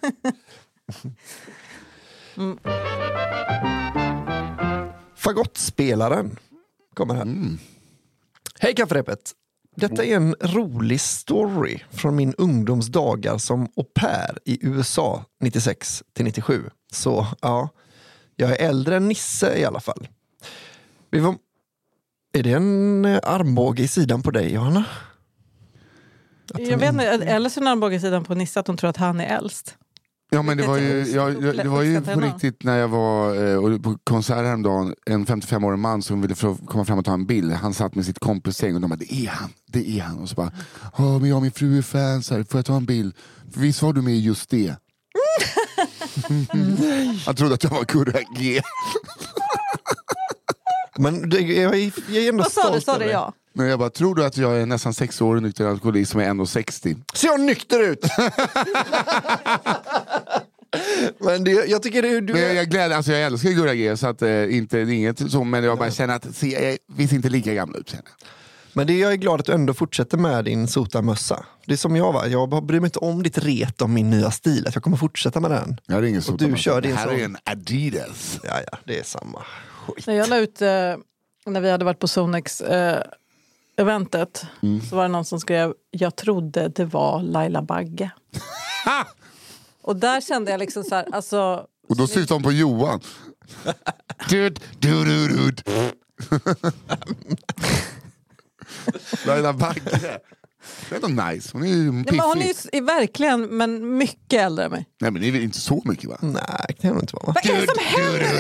Fagottspelaren kommer här. Hej kafferepet. Detta är en rolig story från min ungdomsdagar som au pair i USA 96-97. Så ja, jag är äldre än Nisse i alla fall. Är det en armbåge i sidan på dig, Johanna? Jag vet inte, eller så är en armbåge i sidan på Nisse att hon tror att han är äldst. Ja, men det var ju på riktigt när jag var på konsert häromdagen, en 55-årig man som ville komma fram och ta en bild. Han satt med sitt kompis säng och de bara, det är han. Och så bara, men jag och min fru är fans här, får jag ta en bild? För visst var du med i just det? Han trodde att jag var Gurra G. Men jag är ändå stolt. Sa det ja. Men jag bara, tror du att jag är nästan 6 år nykter alkoholist som är 1,60? Ser jag nykter ut? Men jag tycker jag älskar Gurra G, så att det är inget så, men jag bara känner att vi ser inte lika gamla ut. Men jag är glad att du ändå fortsätter med din sotamössa. Det är som jag var. Jag bryr mig inte om ditt ret om min nya stil. Att jag kommer fortsätta med den. Jag har ingen sotamössa. Och du kör din. Det här är en Adidas. Ja, det är samma skit. När jag la ut, när vi hade varit på Sonex eventet, så var det någon som skrev, jag trodde det var Laila Bagge. Och där kände jag liksom så här, alltså... Och då syftar hon på Johan. Laila Bagge. Det är nog nice. Hon är ju piffig. Hon är verkligen, men mycket äldre än mig. Nej, men det är väl inte så mycket, va? Nej, det kan nog inte vara. Vad är det som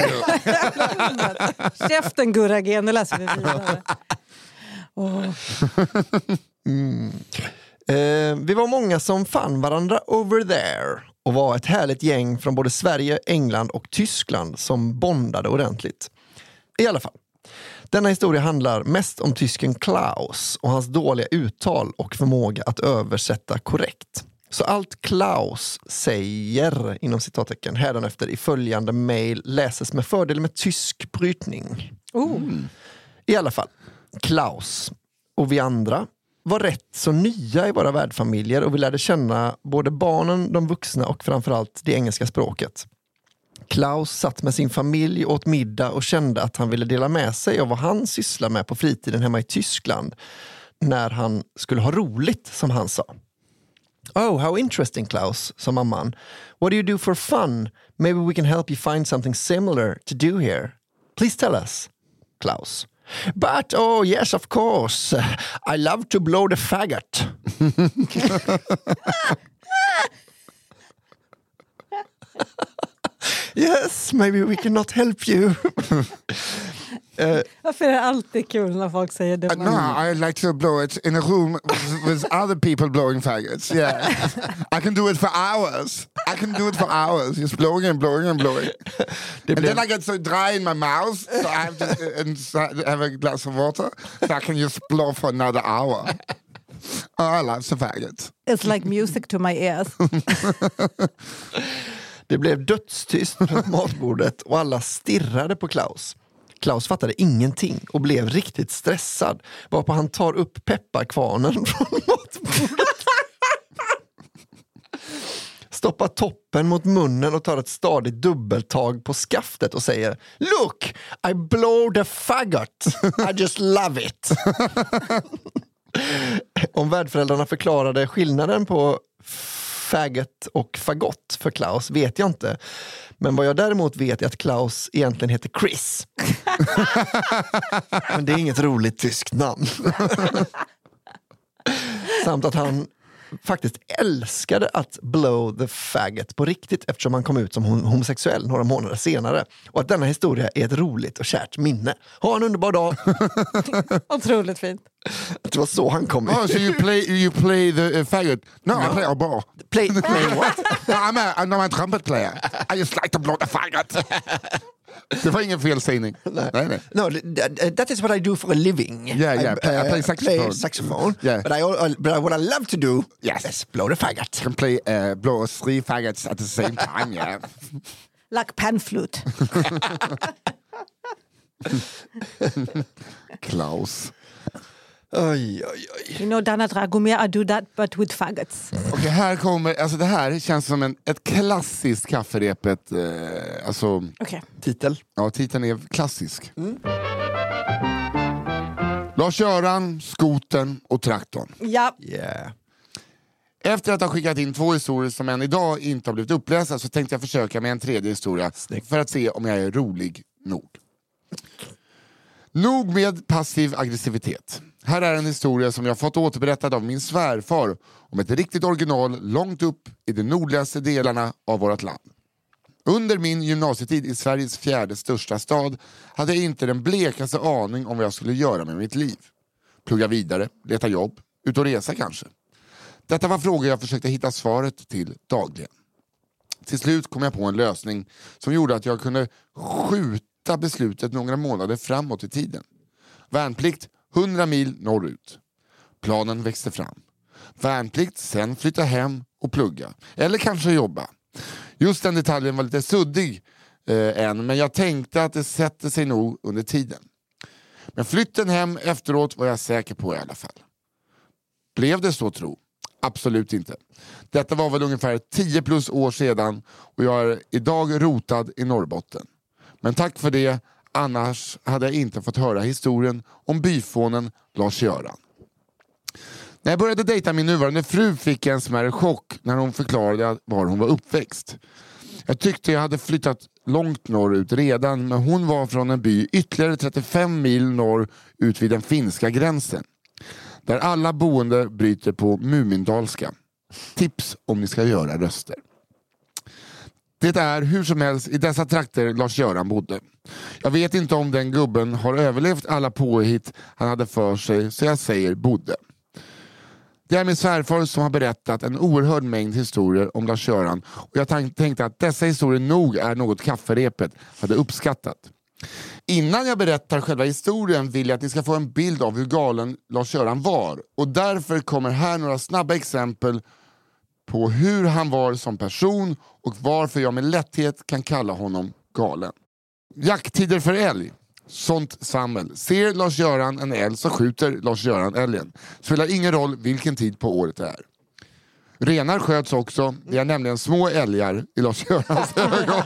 händer? Käften, Gurra G, nu läser vi vidare. Vi var många som fann varandra over there och var ett härligt gäng från både Sverige, England och Tyskland som bondade ordentligt. I alla fall. Denna historia handlar mest om tysken Klaus och hans dåliga uttal och förmåga att översätta korrekt. Så allt Klaus säger, inom citattecken, hädanefter i följande mejl läses med fördel med tysk brytning. I alla fall, Klaus och vi andra var rätt så nya i våra värdfamiljer och vi lärde känna både barnen, de vuxna och framförallt det engelska språket. Klaus satt med sin familj, åt middag och kände att han ville dela med sig av vad han sysslar med på fritiden hemma i Tyskland när han skulle ha roligt, som han sa. Oh, how interesting, Klaus, sa mamman. What do you do for fun? Maybe we can help you find something similar to do here. Please tell us, Klaus. But, oh yes, of course. I love to blow the faggot. Yes, maybe we cannot help you. Varför är det alltid kul när folk säger det? No, I like to blow it in a room with other people blowing faggots. Yeah, I can do it for hours. Just blowing and blowing and blowing. And then I get so dry in my mouth, so I have to have a glass of water, so I can just blow for another hour. Oh, I love the faggots. It's like music to my ears. Det blev dödstyst runt matbordet och alla stirrade på Klaus. Klaus fattade ingenting och blev riktigt stressad, varpå han tar upp pepparkvarnen från matbordet. stoppar toppen mot munnen och tar ett stadigt dubbeltag på skaftet och säger Look, I blow the faggot. I just love it. Om värdföräldrarna förklarade skillnaden på faggot och fagott för Klaus vet jag inte. Men vad jag däremot vet är att Klaus egentligen heter Chris. Men det är inget roligt tyskt namn. Samt att han faktiskt älskade att blow the faggot på riktigt eftersom han kom ut som homosexuell några månader senare. Och att denna historia är ett roligt och kärt minne. Ha en underbar dag! Otroligt fint. Det var så han kom ut. Oh, so you play the faggot? No, I play a bar. Play what? I'm a trumpet player. I just like to blow the faggot. Det var ingen felsägning. Nej. No, that is what I do for a living. Yeah. I play saxophone. Play saxophone. Yeah. But what I love to do is blow the faggot. Can play blow 3 faggots at the same time, yeah. Like pan flute. Klaus. Oj. You know, Dana Dragomir, I do that but with faggots. Okej, här kommer, alltså det här känns som ett klassiskt kafferepet, alltså... Okay. Titel? Ja, titeln är klassisk. Lars-Göran, skoten och traktorn. Ja. Yeah. Efter att ha skickat in 2 historier som än idag inte har blivit upplästa så tänkte jag försöka med en 3:e historia för att se om jag är rolig nog. Nog med passiv aggressivitet. Här är en historia som jag fått återberättad av min svärfar om ett riktigt original långt upp i de nordligaste delarna av vårt land. Under min gymnasietid i Sveriges 4:e största stad hade jag inte den blekaste aning om vad jag skulle göra med mitt liv. Plugga vidare, leta jobb, ut och resa kanske. Detta var frågor jag försökte hitta svaret till dagligen. Till slut kom jag på en lösning som gjorde att jag kunde skjuta beslutet några månader framåt i tiden. Värnplikt 100 mil norrut. Planen växte fram. Värnplikt, sen flytta hem och plugga. Eller kanske jobba. Just den detaljen var lite suddig än, men jag tänkte att det sätter sig nog under tiden. Men flytten hem efteråt var jag säker på i alla fall. Blev det så tro? Absolut inte. Detta var väl ungefär 10+ år sedan och jag är idag rotad i Norrbotten. Men tack för det, annars hade jag inte fått höra historien om byfånen Lars-Göran. När jag började dejta min nuvarande fru fick jag en smärre chock när hon förklarade var hon var uppväxt. Jag tyckte jag hade flyttat långt norrut redan, men hon var från en by ytterligare 35 mil norr ut vid den finska gränsen. Där alla boende bryter på mumindalska. Tips om ni ska göra röster. Det är hur som helst i dessa trakter Lars-Göran bodde. Jag vet inte om den gubben har överlevt alla påhitt han hade för sig, så jag säger bodde. Det är min svärfar som har berättat en oerhörd mängd historier om Lars-Göran och jag tänkte att dessa historier nog är något kafferepet hade uppskattat. Innan jag berättar själva historien vill jag att ni ska få en bild av hur galen Lars-Göran var och därför kommer här några snabba exempel på hur han var som person och varför jag med lätthet kan kalla honom galen. Jakttider för älg. Sånt svammel. Ser Lars-Göran en älg så skjuter Lars-Göran älgen. Spelar ingen roll vilken tid på året det är. Renar sköts också. Det är nämligen små älgar i Lars-Görans ögon.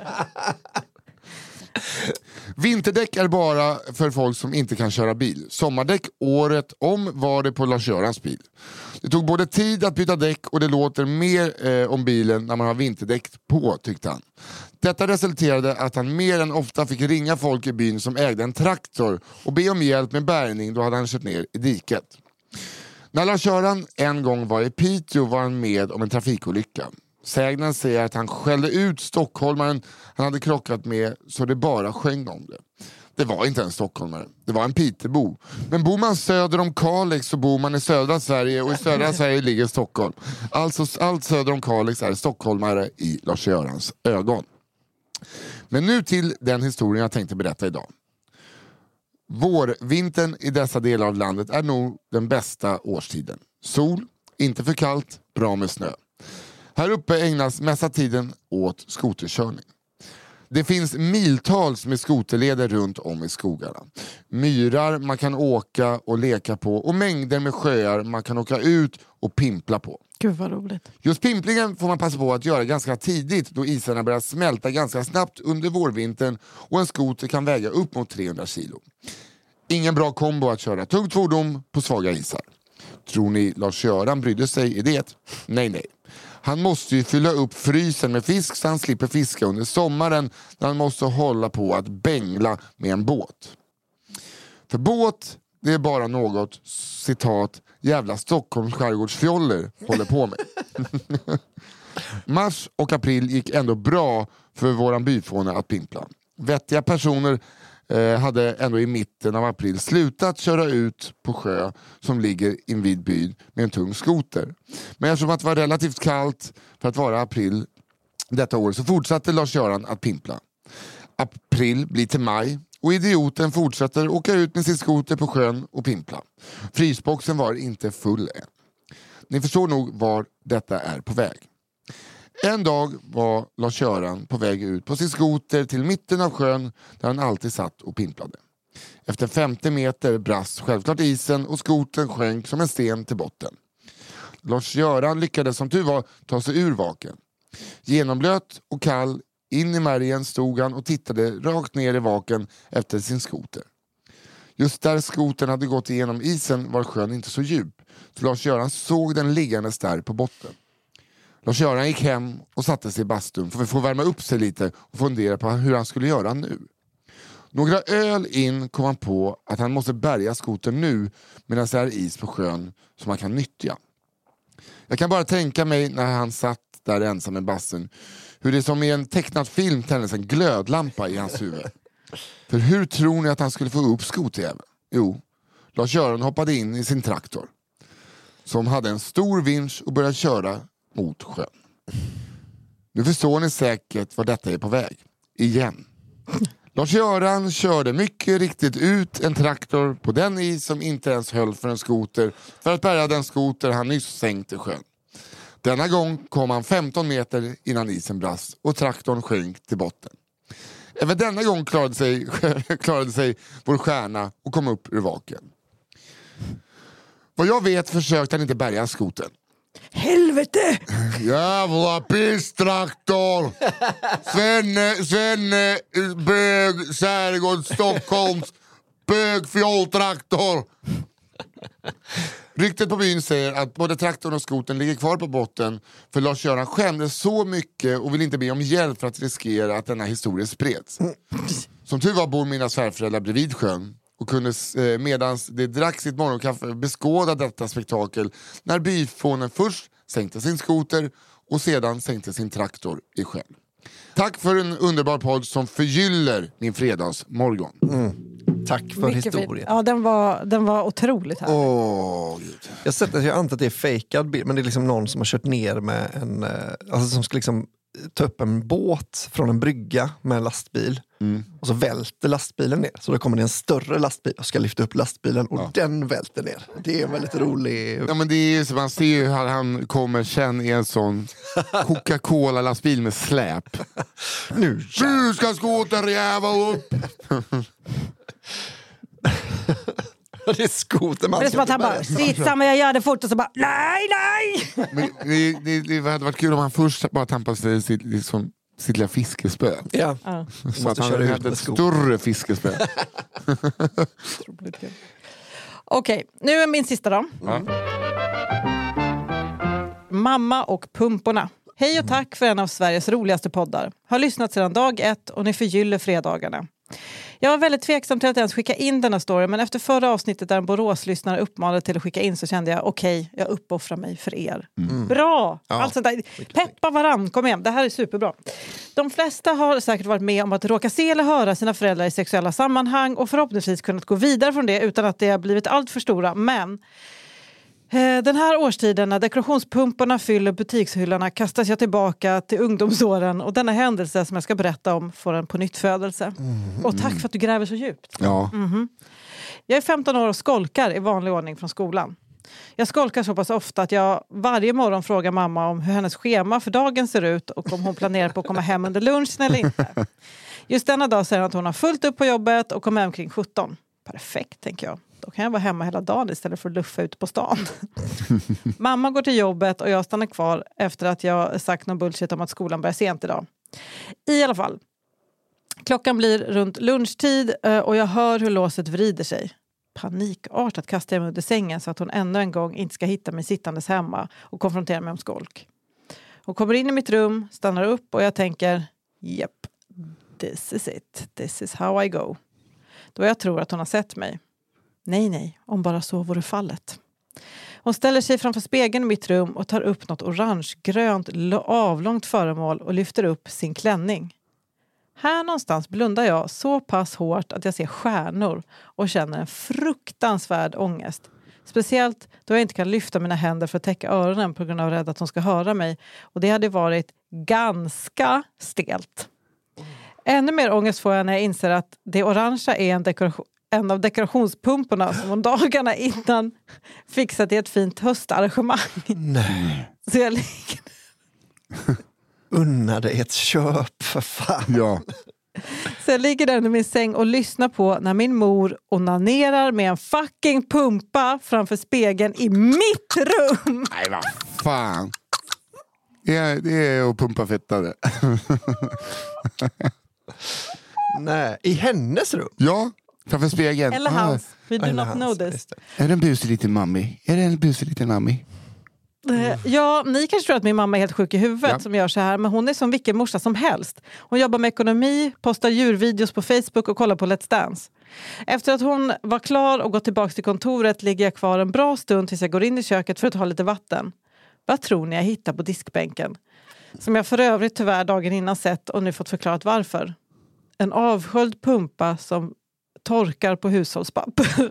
Vinterdäck är bara för folk som inte kan köra bil. Sommardäck året om var det på Lars-Görans bil. Det tog både tid att byta däck och det låter mer om bilen när man har vinterdäck på, tyckte han. Detta resulterade att han mer än ofta fick ringa folk i byn som ägde en traktor och be om hjälp med bärgning, då hade han kört ner i diket. När Lars-Göran en gång var i Piteå var han med om en trafikolycka. Sägnen säger att han skällde ut stockholmaren han hade krockat med så det bara sjöng om det. Det var inte en stockholmare, det var en Pitebo. Men bor man söder om Kalix så bor man i södra Sverige och i södra Sverige ligger Stockholm. Alltså allt söder om Kalix är stockholmare i Lars-Görans ögon. Men nu till den historien jag tänkte berätta idag. Vårvintern i dessa delar av landet är nog den bästa årstiden. Sol, inte för kallt, bra med snö. Här uppe ägnas mesta tiden åt skoterkörning. Det finns miltals med skoterleder runt om i skogarna. Myrar man kan åka och leka på och mängder med sjöar man kan åka ut och pimpla på. Gud vad roligt. Just pimplingen får man passa på att göra ganska tidigt då isarna börjar smälta ganska snabbt under vårvintern och en skoter kan väga upp mot 300 kilo. Ingen bra kombo att köra tungt fordon på svaga isar. Tror ni Lars-Göran brydde sig i det? Nej. Han måste ju fylla upp frysen med fisk så han slipper fiska under sommaren när han måste hålla på att bängla med en båt. För båt, det är bara något, citat, jävla Stockholms skärgårdsfjoller håller på med. Mars och april gick ändå bra för våran byfåne att pimpla. Vettiga personer hade ändå i mitten av april slutat köra ut på sjö som ligger invid byn med en tung skoter. Men eftersom att det var relativt kallt för att vara april detta år så fortsatte Lars-Göran att pimpla. April blir till maj och idioten fortsätter åka ut med sin skoter på sjön och pimpla. Frysboxen var inte full än. Ni förstår nog var detta är på väg. En dag var Lars-Göran på väg ut på sin skoter till mitten av sjön där han alltid satt och pimplade. Efter 50 meter brast självklart isen och skotern sjönk som en sten till botten. Lars-Göran lyckades som tur var ta sig ur vaken. Genomblöt och kall in i märgen stod han och tittade rakt ner i vaken efter sin skoter. Just där skotern hade gått igenom isen var sjön inte så djup, så Lars-Göran såg den liggandes där på botten. Lars-Göran gick hem och satte sig i bastun för att få värma upp sig lite och fundera på hur han skulle göra nu. Några öl in kom han på att han måste bärga skotern nu medan det är is på sjön som han kan nyttja. Jag kan bara tänka mig när han satt där ensam i bastun hur det som i en tecknad film tändes en glödlampa i hans huvud. För hur tror ni att han skulle få upp skoterjäveln? Jo, Lars-Göran hoppade in i sin traktor som hade en stor vinsch och började köra mot sjön. Nu förstår ni säkert vad detta är på väg. Igen. Lars-Göran körde mycket riktigt ut en traktor på den is som inte ens höll för en skoter för att bärga den skoter han nyss sänkt i sjön. Denna gång kom han 15 meter innan isen brast och traktorn sjönk till botten. Även denna gång klarade sig vår stjärna och kom upp ur vaken. Vad jag vet försökte han inte bärga skoten. Helvete! Jävla pisstraktor! Svenne, bög, Särgård, Stockholms, bög, fjolltraktor. Ryktet på byn säger att både traktorn och skoten ligger kvar på botten för Lars-Göran skämdes så mycket och vill inte be om hjälp för att riskera att denna historia spreds. Som tur var bor mina svärföräldrar bredvid sjön och kunde medans det drack sitt morgonkaffe beskåda detta spektakel när byfånen först sänkte sin skoter och sedan sänkte sin traktor i sjön. Tack för en underbar podd som förgyller min fredagsmorgon. Tack för historien. Ja, den var otroligt här. Gud. Jag har sett att jag antar att det är fejkad bild, men det är liksom någon som har kört ner med en, alltså som ska liksom ta upp en båt från en brygga med en lastbil. Och så välter lastbilen ner. Så då kommer det en större lastbil och ska lyfta upp lastbilen och den välter ner. Det är en väldigt rolig... Ja, men det är ju så man ser ju hur han kommer sen i en sån Coca-Cola lastbil med släp. Nu ska skoterjävel upp! Det är skoter man. Det är som att han bara, skitsamma jag gör det fort och så bara, nej! Men det hade varit kul om han först bara tampade sig sitt lilla fiskespö. Ja. Så att han hade ett större fiskespö. Okej, nu är min sista då. Mamma och pumporna. Hej och tack för en av Sveriges roligaste poddar. Har lyssnat sedan dag 1 och ni förgyller fredagarna. Jag var väldigt tveksam till att ens skicka in denna story, men efter förra avsnittet där en Borås-lyssnare uppmanade till att skicka in så kände jag, okej, jag uppoffrar mig för er. Bra! Ja, alltså, peppa varann, kom igen, det här är superbra. De flesta har säkert varit med om att råka se eller höra sina föräldrar i sexuella sammanhang och förhoppningsvis kunnat gå vidare från det utan att det har blivit allt för stora, men... Den här årstiden när dekorationspumporna fyller butikshyllorna kastas jag tillbaka till ungdomsåren och denna händelse som jag ska berätta om får en på nytt födelse. Och tack för att du gräver så djupt. Ja. Jag är 15 år och skolkar i vanlig ordning från skolan. Jag skolkar så pass ofta att jag varje morgon frågar mamma om hur hennes schema för dagen ser ut och om hon planerar på att komma hem under lunchen eller inte. Just denna dag säger hon att hon har fullt upp på jobbet och kommer hem kring 17. Perfekt, tänker jag. Då kan jag vara hemma hela dagen istället för att luffa ut på stan. Mamma går till jobbet och jag stannar kvar efter att jag sagt någon bullshit om att skolan börjar sent idag. I alla fall. Klockan blir runt lunchtid och jag hör hur låset vrider sig. Panikartat kastar jag mig under sängen så att hon ännu en gång inte ska hitta mig sittandes hemma och konfrontera mig om skolk. Hon kommer in i mitt rum, stannar upp och jag tänker, yep, this is it. This is how I go. Då jag tror att hon har sett mig. Nej, om bara så vore fallet. Hon ställer sig framför spegeln i mitt rum och tar upp något orange-grönt avlångt föremål och lyfter upp sin klänning. Här någonstans blundar jag så pass hårt att jag ser stjärnor och känner en fruktansvärd ångest. Speciellt då jag inte kan lyfta mina händer för att täcka öronen på grund av rädd att hon ska höra mig. Och det hade varit ganska stelt. Ännu mer ångest får jag när jag inser att det orangea är en av dekorationspumporna som hon dagarna innan fixat i ett fint höstarrangemang. Nej. Så jag ligger... Unna dig ett köp, för fan. Ja. Så jag ligger där i min säng och lyssnar på när min mor onanerar med en fucking pumpa framför spegeln i mitt rum. Nej, vad fan. Det är att pumpa fettare. Nej, i hennes rum? Ja, framför spegeln. Eller hans. We do not know this. Är det en busig liten mammi? Ja, ni kanske tror att min mamma är helt sjuk i huvudet som gör så här. Men hon är som vilken morsa som helst. Hon jobbar med ekonomi, postar djurvideos på Facebook och kollar på Let's Dance. Efter att hon var klar och gått tillbaka till kontoret ligger jag kvar en bra stund tills jag går in i köket för att ha lite vatten. Vad tror ni jag hittar på diskbänken? Som jag för övrigt tyvärr dagen innan sett och nu fått förklarat varför. En avsköljd pumpa som torkar på hushållspapper.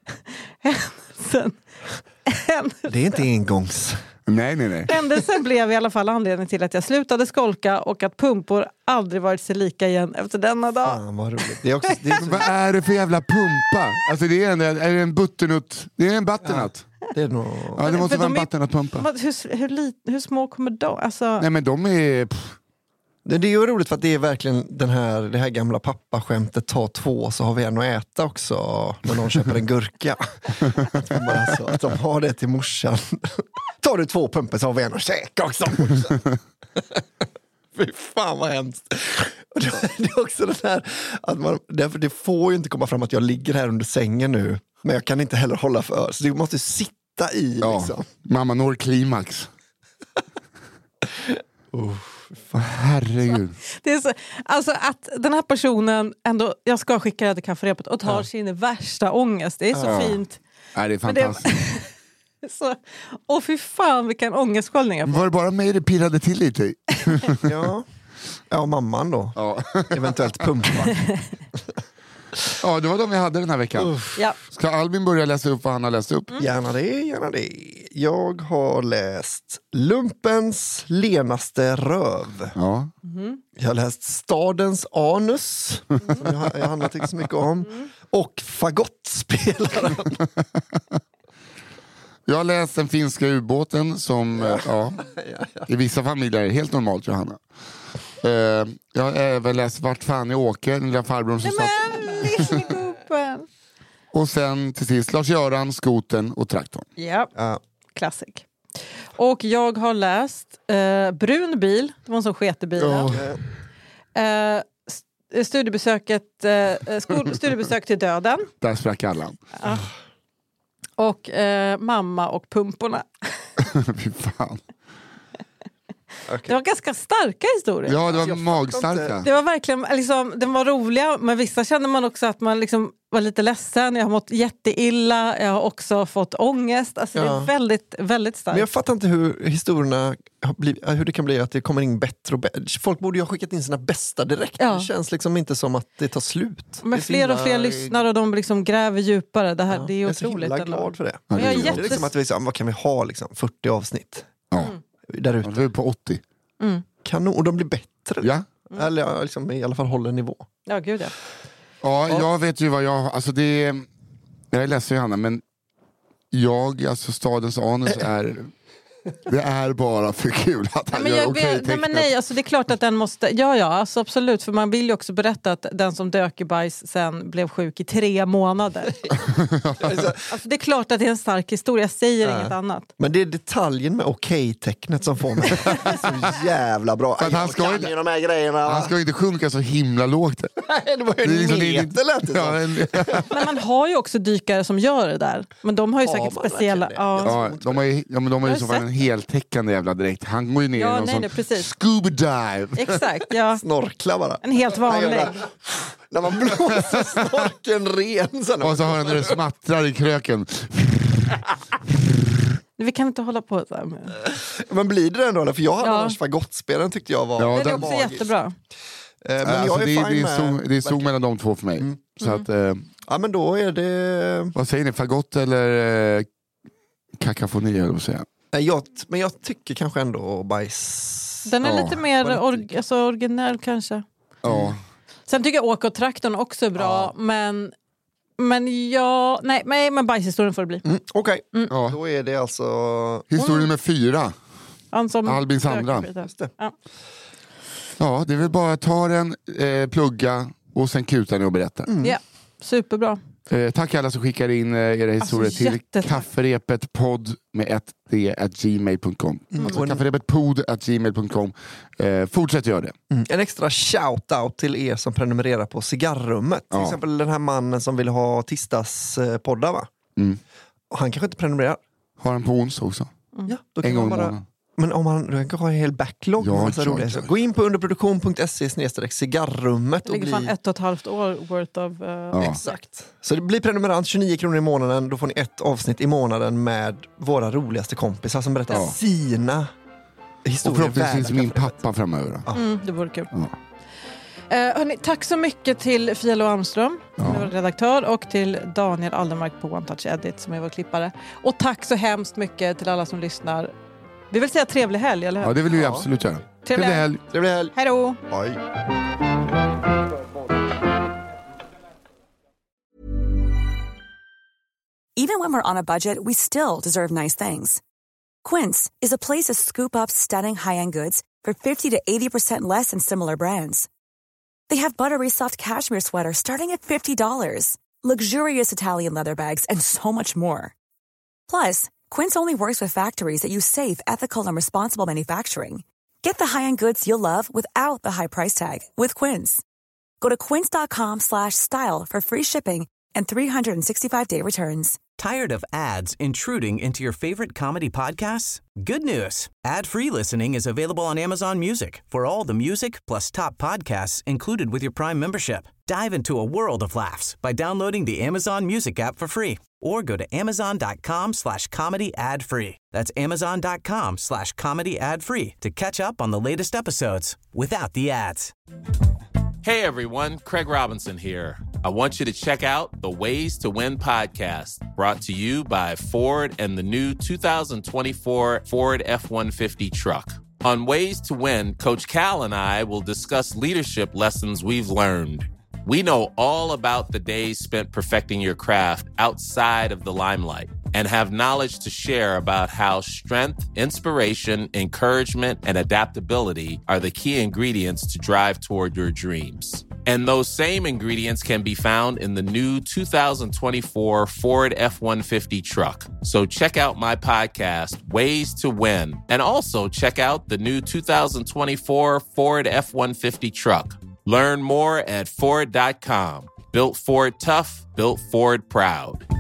Det är inte engångs. Nej. Händelsen blev i alla fall anledning till att jag slutade skolka och att pumpor aldrig varit sig lika igen efter denna dag. Fan, vad roligt. Det är också, Vad är det för jävla pumpa? Alltså det är en butternut. Det är en butternut. Ja, det är nog... Ja, det måste vara en butternut-pumpa. Hur små kommer de? Alltså... Nej, men de är... Det är ju roligt för att det är verkligen det här gamla pappaskämtet, ta 2 så har vi en att äta också när någon köper en gurka. Att de har det till morsan. Tar du 2 pumpor så har vi en att käka också. Fy fan vad hemskt. Och det är också det här att därför det får ju inte komma fram att jag ligger här under sängen nu, men jag kan inte heller hålla för, så du måste sitta i liksom. Mamma når klimax. Herregud. Det är så, alltså att den här personen ändå, jag ska skicka det till kafferepet och tar sin värsta ångest. Det är så fint. Ja, det är fantastiskt. Så, och fy fan vilken ångestsköljning jag får. Var det bara mig det pirrade till lite? Ja, mamman då. Ja. Eventuellt pumpa. Ja, det var de vi hade den här veckan. Ja. Ska Albin börja läsa upp vad han har läst upp? Gärna det. Jag har läst Lumpens lenaste röv. Ja. Jag har läst Stadens anus, som jag Hanna tycker så mycket om. Och Fagottspelaren. Jag har läst Den finska ubåten som i vissa familjer är helt normalt, Johanna. Jag har även läst Vart fan jag åker, den lilla farbrorn som satt. Och sen till sist Lars-Göran, skoten och traktorn. Ja, klassik. Och jag har läst Brun bil, det var en som sket i bilen. Studiebesök till döden. Där sprack alla. Ja. Och mamma och pumporna. Fy fan. Okay. Det var ganska starka historier. Ja, det var magstarka. Det var verkligen, liksom, den var roliga, men vissa kände man också att man liksom var lite ledsen. Jag har mått jätteilla, jag har också fått ångest. Alltså det är väldigt, väldigt starkt. Men jag fattar inte hur historierna hur det kan bli att det kommer in bättre och bättre. Folk borde ju ha skickat in sina bästa direkt. Det känns liksom inte som att det tar slut. Men fler och fler lyssnar och de liksom gräver djupare. Det här, det är otroligt. Jag är så himla glad för det. Men jag är det är liksom att vi vad kan vi ha liksom 40 avsnitt. Ja. Där ute. Vi är på 80. Kanon, och de blir bättre. Ja. Eller liksom, i alla fall håller nivå. Ja, gud ja. Ja, jag vet ju vad jag... Alltså det... Jag är ledsen, Johanna, men alltså Stadens anus är Det är bara för kul att han gör okej-tecknet. Nej, alltså det är klart att den måste... Ja, alltså absolut. För man vill ju också berätta att den som dök i bajs sen blev sjuk i 3 månader. Alltså det är klart att det är en stark historia. Jag säger inget annat. Men det är detaljen med okej-tecknet som får mig. Det är så jävla bra. För att han ska inte, de här grejerna. Han ska inte sjunka så himla lågt. Nej, det var ju en meter lätt. Men man har ju också dykare som gör det där. Men de har ju säkert speciella... Ja, de har ju så fall en heltäckande jävla direkt. Han går ju ner i någon sån scuba dive. Exakt, ja. Snorkla bara. En helt vanlig. När man blåser snorken ren. Och så hör han när det smattrar i kröken. Vi kan inte hålla på så här. Men blir det ändå? För jag hade annars fagottspelen tyckte jag var... Ja, det är också jättebra. Men jag är det stod mellan de två för mig. Så att, ja, men då är det... Vad säger ni? Fagott eller kakafoni, jag vill säga. Men jag tycker kanske ändå bajs... Den är lite mer originell kanske. Ja. Sen tycker jag Åka och traktorn också är bra. Men bajshistorien får det bli. Okej. Då är det alltså... Historien med 4. Albin Sandra. Ja, det är väl bara ta den, plugga och sen kuta den och berätta. Ja, superbra. Tack alla som skickar in era historier till kafferepetpodd med 1d@gmail.com. Alltså kafferepetpodd@gmail.com. Fortsätt göra det. En extra shout-out till er som prenumererar på Cigarrummet. Till exempel den här mannen som vill ha Tistas poddar, va? Han kanske inte prenumererar. Har han på onsdag också? Ja, då kan en gång man bara... i månaden. Men om man kan ha en hel backlog. Så gå in på underproduktion.se/cigarrummet. Det ligger fan 1,5 år worth of... Exakt. Så det blir prenumerant 29 kronor i månaden. Då får ni ett avsnitt i månaden med våra roligaste kompisar som berättar sina historier. Och förhoppningsvis min pappa framöver. Det vore kul. Hörrni, tack så mycket till Fia Armström som är vår redaktör och till Daniel Aldermark på One Touch Edit som är vår klippare. Och tack så hemskt mycket till alla som lyssnar. Vi vill säga trevlig helg, eller hur? Ja, det vill vi absolut göra. Trevlig helg. Trevlig helg. Hej då. Bye. Even when we're on a budget, we still deserve nice things. Quince is a place to scoop up stunning high-end goods for 50 to 80% less than similar brands. They have buttery soft cashmere sweaters starting at $50, luxurious Italian leather bags, and so much more. Plus, Quince only works with factories that use safe, ethical, and responsible manufacturing. Get the high-end goods you'll love without the high price tag with Quince. Go to quince.com/style for free shipping and 365-day returns. Tired of ads intruding into your favorite comedy podcasts? Good news. Ad-free listening is available on Amazon Music for all the music plus top podcasts included with your Prime membership. Dive into a world of laughs by downloading the Amazon Music app for free or go to amazon.com/comedy ad-free. That's amazon.com/comedy ad-free to catch up on the latest episodes without the ads. Hey everyone, Craig Robinson here. I want you to check out the Ways to Win podcast, brought to you by Ford and the new 2024 Ford F-150 truck. On Ways to Win, Coach Cal and I will discuss leadership lessons we've learned. We know all about the days spent perfecting your craft outside of the limelight and have knowledge to share about how strength, inspiration, encouragement, and adaptability are the key ingredients to drive toward your dreams. And those same ingredients can be found in the new 2024 Ford F-150 truck. So check out my podcast, Ways to Win, and also check out the new 2024 Ford F-150 truck. Learn more at Ford.com. Built Ford tough, built Ford proud.